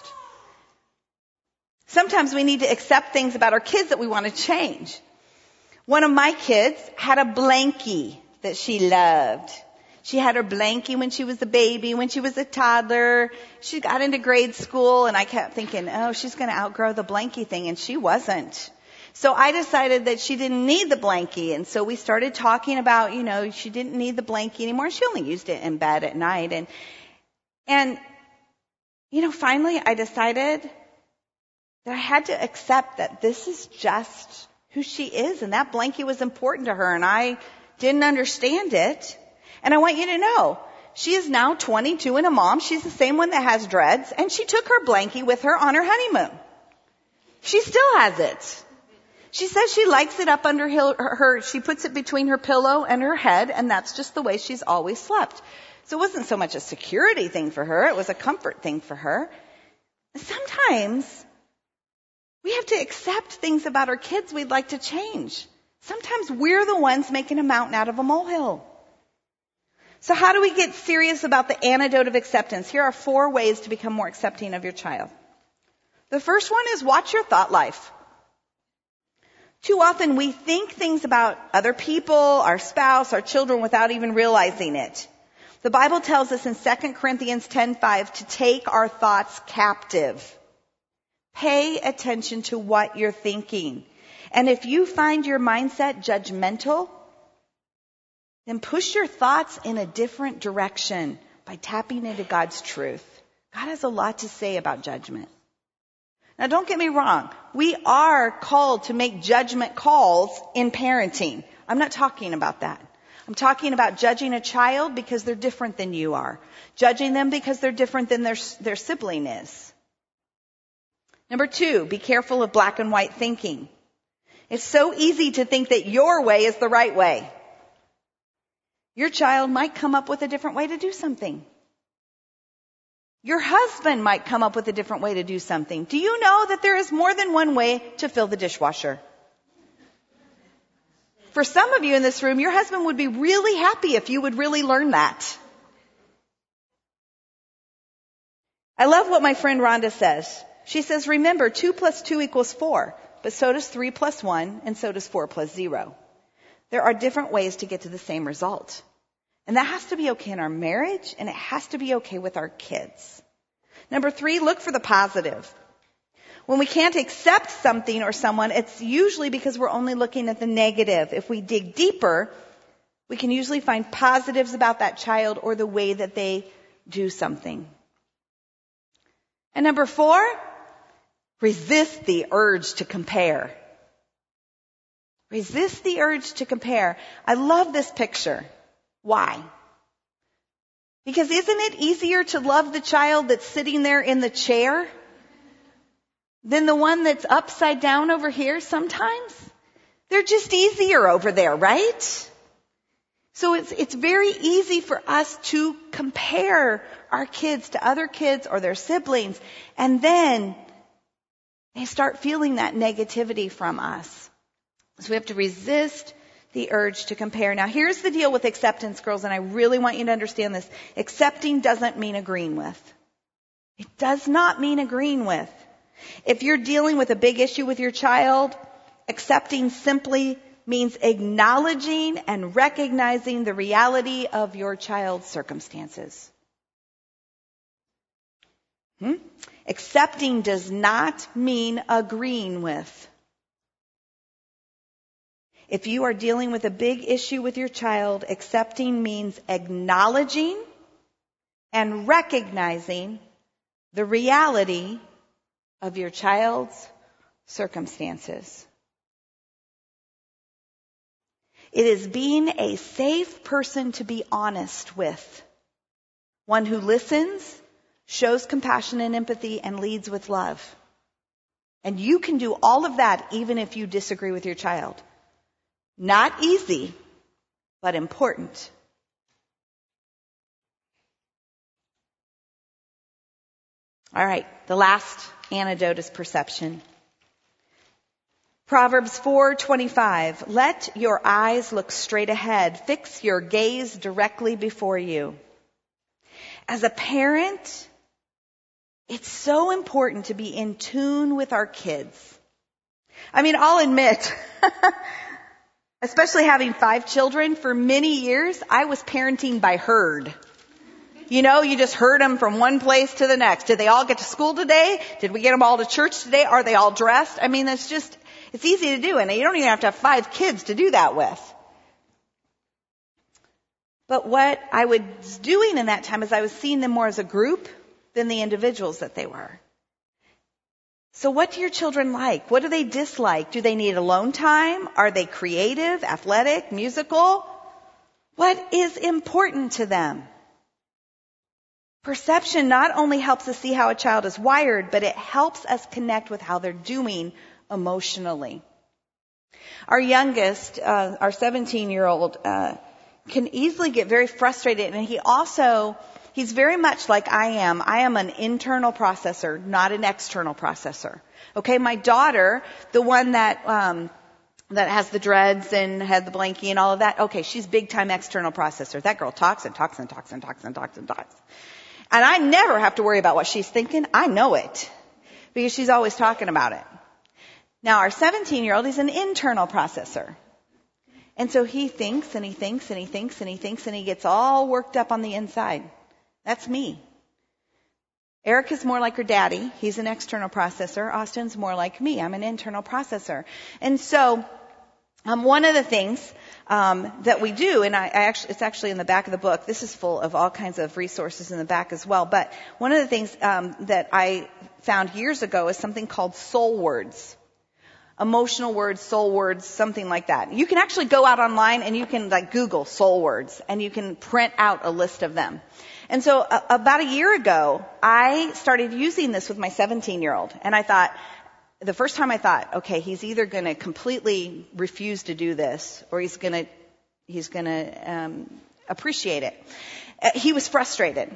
Sometimes we need to accept things about our kids that we want to change. One of my kids had a blankie that she loved. She had her blankie when she was a baby, when she was a toddler. She got into grade school, and I kept thinking, oh, she's going to outgrow the blankie thing, and she wasn't. So I decided that she didn't need the blankie, and so we started talking about, she didn't need the blankie anymore. She only used it in bed at night. And finally I decided that I had to accept that this is just who she is, and that blankie was important to her, and I didn't understand it. And I want you to know, she is now 22 and a mom. She's the same one that has dreads, and she took her blankie with her on her honeymoon. She still has it. She says she likes it up under her, she puts it between her pillow and her head, and that's just the way she's always slept. So it wasn't so much a security thing for her, it was a comfort thing for her. Sometimes we have to accept things about our kids we'd like to change. Sometimes we're the ones making a mountain out of a molehill. So how do we get serious about the antidote of acceptance? Here are 4 ways to become more accepting of your child. The first one is watch your thought life. Too often we think things about other people, our spouse, our children without even realizing it. The Bible tells us in 2 Corinthians 10:5 to take our thoughts captive. Pay attention to what you're thinking. And if you find your mindset judgmental, then push your thoughts in a different direction by tapping into God's truth. God has a lot to say about judgment. Now, don't get me wrong. We are called to make judgment calls in parenting. I'm not talking about that. I'm talking about judging a child because they're different than you are. Judging them because they're different than their sibling is. Number 2, be careful of black and white thinking. It's so easy to think that your way is the right way. Your child might come up with a different way to do something. Your husband might come up with a different way to do something. Do you know that there is more than one way to fill the dishwasher? For some of you in this room, your husband would be really happy if you would really learn that. I love what my friend Rhonda says. She says, remember, 2 + 2 = 4, but so does 3 + 1, and so does 4 + 0. There are different ways to get to the same result. And that has to be okay in our marriage, and it has to be okay with our kids. Number 3, look for the positive. When we can't accept something or someone, it's usually because we're only looking at the negative. If we dig deeper, we can usually find positives about that child or the way that they do something. And number 4, resist the urge to compare. Resist the urge to compare. I love this picture. Why? Because isn't it easier to love the child that's sitting there in the chair than the one that's upside down over here sometimes? They're just easier over there, right? So it's very easy for us to compare our kids to other kids or their siblings, and then they start feeling that negativity from us. So we have to resist the urge to compare. Now, here's the deal with acceptance, girls, and I really want you to understand this. Accepting doesn't mean agreeing with. It does not mean agreeing with. If you're dealing with a big issue with your child, accepting simply means acknowledging and recognizing the reality of your child's circumstances. Accepting does not mean agreeing with. If you are dealing with a big issue with your child, accepting means acknowledging and recognizing the reality of your child's circumstances. It is being a safe person to be honest with. One who listens, shows compassion and empathy, and leads with love. And you can do all of that even if you disagree with your child. Not easy, but important. All right, the last antidote is perception. Proverbs 4:25, let your eyes look straight ahead. Fix your gaze directly before you. As a parent, it's so important to be in tune with our kids. I mean, I'll admit, especially having 5 children, for many years, I was parenting by herd. You know, you just herd them from one place to the next. Did they all get to school today? Did we get them all to church today? Are they all dressed? I mean, it's easy to do, and you don't even have to have 5 kids to do that with. But what I was doing in that time is I was seeing them more as a group than the individuals that they were. So what do your children like? What do they dislike? Do they need alone time? Are they creative, athletic, musical? What is important to them? Perception not only helps us see how a child is wired, but it helps us connect with how they're doing emotionally. Our youngest, our 17-year-old, can easily get very frustrated, and he's very much like I am. I am an internal processor, not an external processor. Okay, my daughter, the one that has the dreads and had the blankie and all of that, okay, she's big time external processor. That girl talks and talks and talks and talks and talks and talks. And I never have to worry about what she's thinking. I know it because she's always talking about it. Now, our 17-year-old is an internal processor. And so he thinks and he thinks and he thinks and he thinks and he gets all worked up on the inside. That's me. Erica's more like her daddy. He's an external processor. Austin's more like me. I'm an internal processor. And so one of the things that we do, and it's actually in the back of the book. This is full of all kinds of resources in the back as well. But one of the things that I found years ago is something called soul words. Emotional words, soul words, something like that. You can actually go out online and you can Google soul words and you can print out a list of them. And so about a year ago, I started using this with my 17-year-old. And the first time I thought, okay, he's either going to completely refuse to do this or he's going to appreciate it. He was frustrated.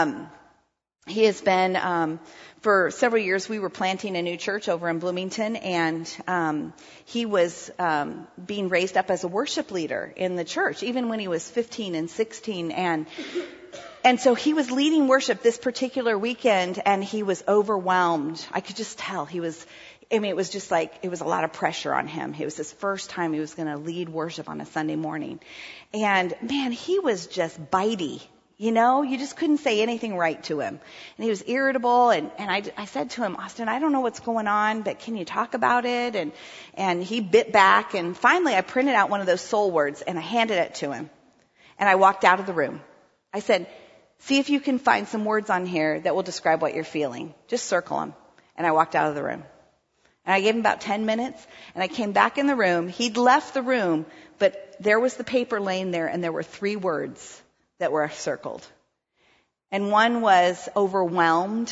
He has been, for several years, we were planting a new church over in Bloomington, and he was being raised up as a worship leader in the church, even when he was 15 and 16. And so he was leading worship this particular weekend, and he was overwhelmed. I could just tell it was just it was a lot of pressure on him. It was his first time he was going to lead worship on a Sunday morning. And man, he was just bitey. You know, you just couldn't say anything right to him. And he was irritable, and I said to him, Austin, I don't know what's going on, but can you talk about it? And he bit back, and finally I printed out one of those soul words, and I handed it to him. And I walked out of the room. I said, see if you can find some words on here that will describe what you're feeling. Just circle them. And I walked out of the room. And I gave him about 10 minutes, and I came back in the room. He'd left the room, but there was the paper laying there, and there were 3 words that were circled. And one was overwhelmed.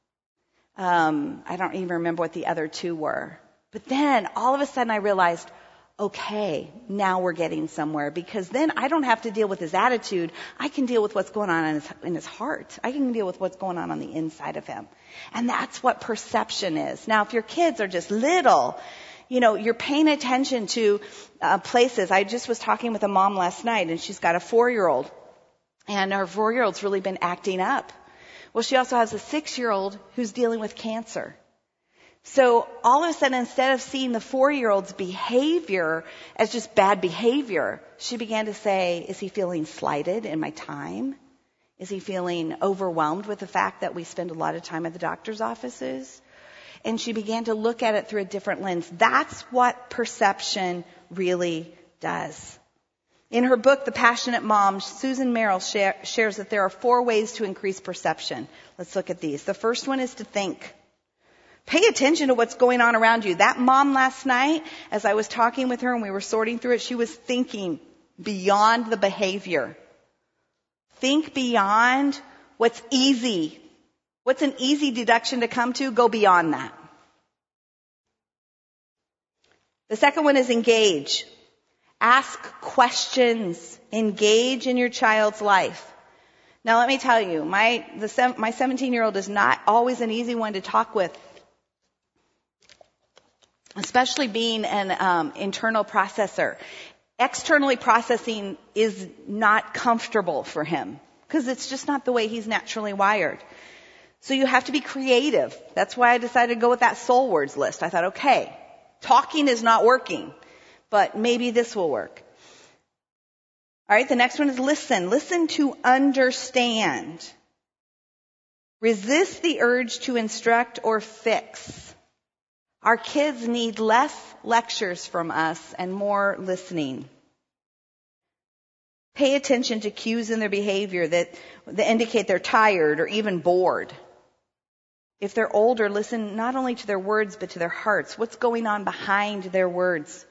I don't even remember what the other 2 were. But then all of a sudden I realized, okay, now we're getting somewhere, because then I don't have to deal with his attitude. I can deal with what's going on in his heart. I can deal with what's going on the inside of him. And that's what perception is. Now, if your kids are just little, you're paying attention to places. I just was talking with a mom last night, and she's got a 4-year-old. And her 4-year-old's really been acting up. Well, she also has a 6-year-old who's dealing with cancer. So all of a sudden, instead of seeing the 4-year-old's behavior as just bad behavior, she began to say, is he feeling slighted in my time? Is he feeling overwhelmed with the fact that we spend a lot of time at the doctor's offices? And she began to look at it through a different lens. That's what perception really does. In her book, The Passionate Mom, Susan Merrill shares that there are 4 ways to increase perception. Let's look at these. The first one is to think. Pay attention to what's going on around you. That mom last night, as I was talking with her and we were sorting through it, she was thinking beyond the behavior. Think beyond what's easy. What's an easy deduction to come to? Go beyond that. The second one is engage. Ask questions. Engage in your child's life. Now let me tell you, my 17-year-old is not always an easy one to talk with, especially being an internal processor. Externally processing is not comfortable for him because it's just not the way he's naturally wired. So you have to be creative. That's why I decided to go with that soul words list. I thought, okay, talking is not working, but maybe this will work. All right, the next one is listen. Listen to understand. Resist the urge to instruct or fix. Our kids need less lectures from us and more listening. Pay attention to cues in their behavior that indicate they're tired or even bored. If they're older, listen not only to their words, but to their hearts. What's going on behind their words?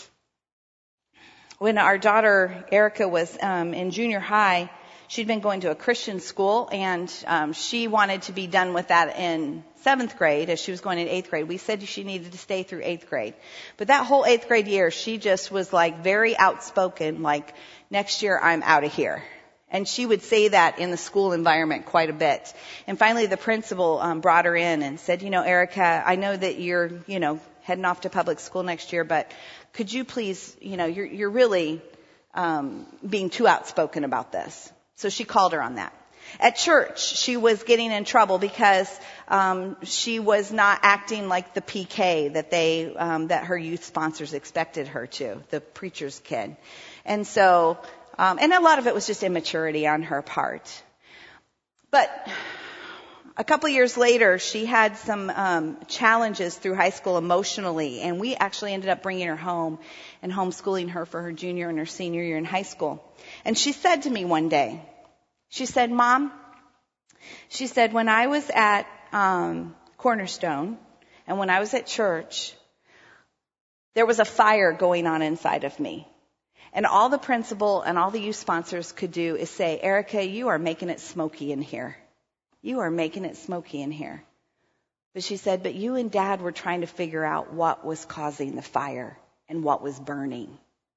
When our daughter, Erica, was in junior high, she'd been going to a Christian school, and she wanted to be done with that in 7th grade as she was going in 8th grade. We said she needed to stay through 8th grade. But that whole 8th grade year, she just was like very outspoken, like, next year I'm out of here. And she would say that in the school environment quite a bit. And finally the principal brought her in and said, Erica, I know that you're, heading off to public school next year, but could you please, you're really being too outspoken about this. So she called her on that. At church, she was getting in trouble because she was not acting like the PK that her youth sponsors expected her to, the preacher's kid. And so, and a lot of it was just immaturity on her part. But a couple years later, she had some challenges through high school emotionally, and we actually ended up bringing her home and homeschooling her for her junior and her senior year in high school. And she said to me one day, she said, Mom, she said, when I was at Cornerstone and when I was at church, there was a fire going on inside of me. And all the principal and all the youth sponsors could do is say, Erica, you are making it smoky in here. You are making it smoky in here. But she said, but you and Dad were trying to figure out what was causing the fire and what was burning.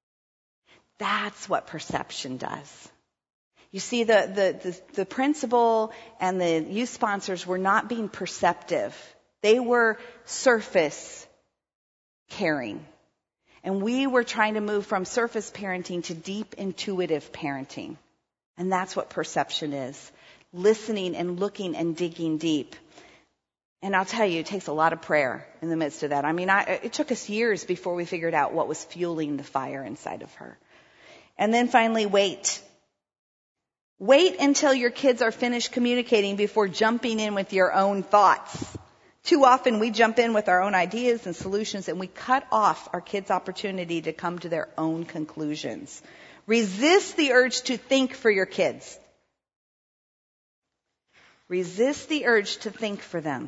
That's what perception does. You see, the principal and the youth sponsors were not being perceptive. They were surface caring. And we were trying to move from surface parenting to deep intuitive parenting. And that's what perception is. Listening and looking and digging deep. And I'll tell you, it takes a lot of prayer in the midst of that. I mean, it took us years before we figured out what was fueling the fire inside of her. And then finally, wait. Wait until your kids are finished communicating before jumping in with your own thoughts. Too often we jump in with our own ideas and solutions and we cut off our kids' opportunity to come to their own conclusions. Resist the urge to think for your kids. Resist the urge to think for them.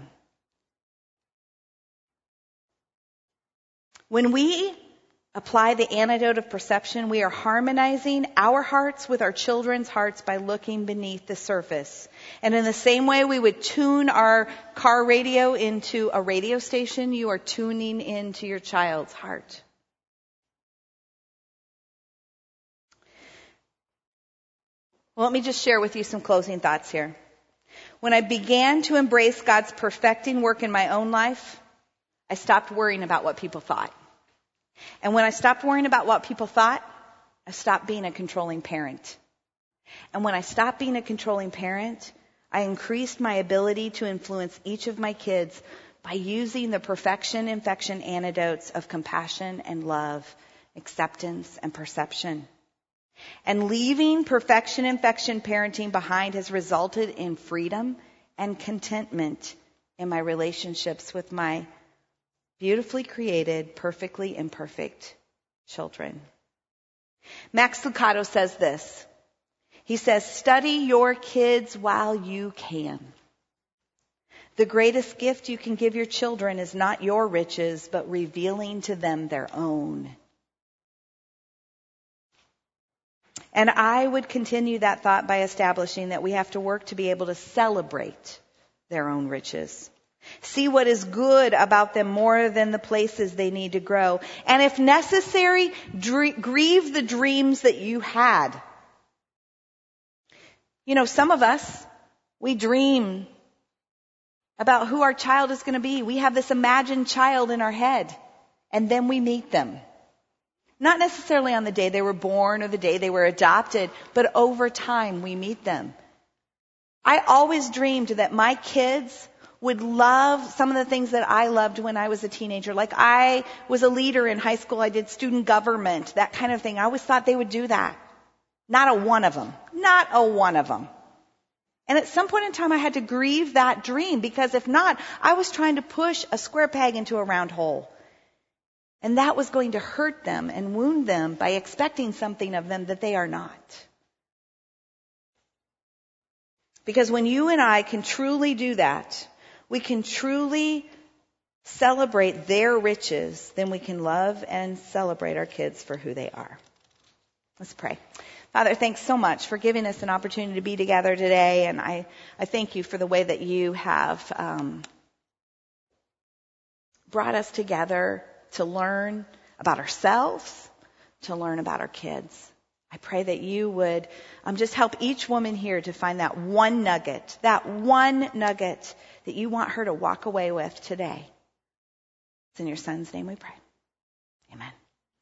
When we apply the antidote of perception, we are harmonizing our hearts with our children's hearts by looking beneath the surface. And in the same way we would tune our car radio into a radio station, you are tuning into your child's heart. Well, let me just share with you some closing thoughts here. When I began to embrace God's perfecting work in my own life, I stopped worrying about what people thought. And when I stopped worrying about what people thought, I stopped being a controlling parent. And when I stopped being a controlling parent, I increased my ability to influence each of my kids by using the perfection infection antidotes of compassion and love, acceptance and perception. And leaving perfection infection parenting behind has resulted in freedom and contentment in my relationships with my beautifully created, perfectly imperfect children. Max Lucado says this. He says, study your kids while you can. The greatest gift you can give your children is not your riches, but revealing to them their own. And I would continue that thought by establishing that we have to work to be able to celebrate their own riches. See what is good about them more than the places they need to grow. And if necessary, grieve the dreams that you had. Some of us, we dream about who our child is going to be. We have this imagined child in our head, and then we meet them. Not necessarily on the day they were born or the day they were adopted, but over time we meet them. I always dreamed that my kids would love some of the things that I loved when I was a teenager. Like I was a leader in high school. I did student government, that kind of thing. I always thought they would do that. Not a one of them. Not a one of them. And at some point in time, I had to grieve that dream, because if not, I was trying to push a square peg into a round hole. And that was going to hurt them and wound them by expecting something of them that they are not. Because when you and I can truly do that, we can truly celebrate their riches, then we can love and celebrate our kids for who they are. Let's pray. Father, thanks so much for giving us an opportunity to be together today. And I thank you for the way that you have brought us together to learn about ourselves, to learn about our kids. I pray that you would just help each woman here to find that one nugget that you want her to walk away with today. It's in your Son's name we pray.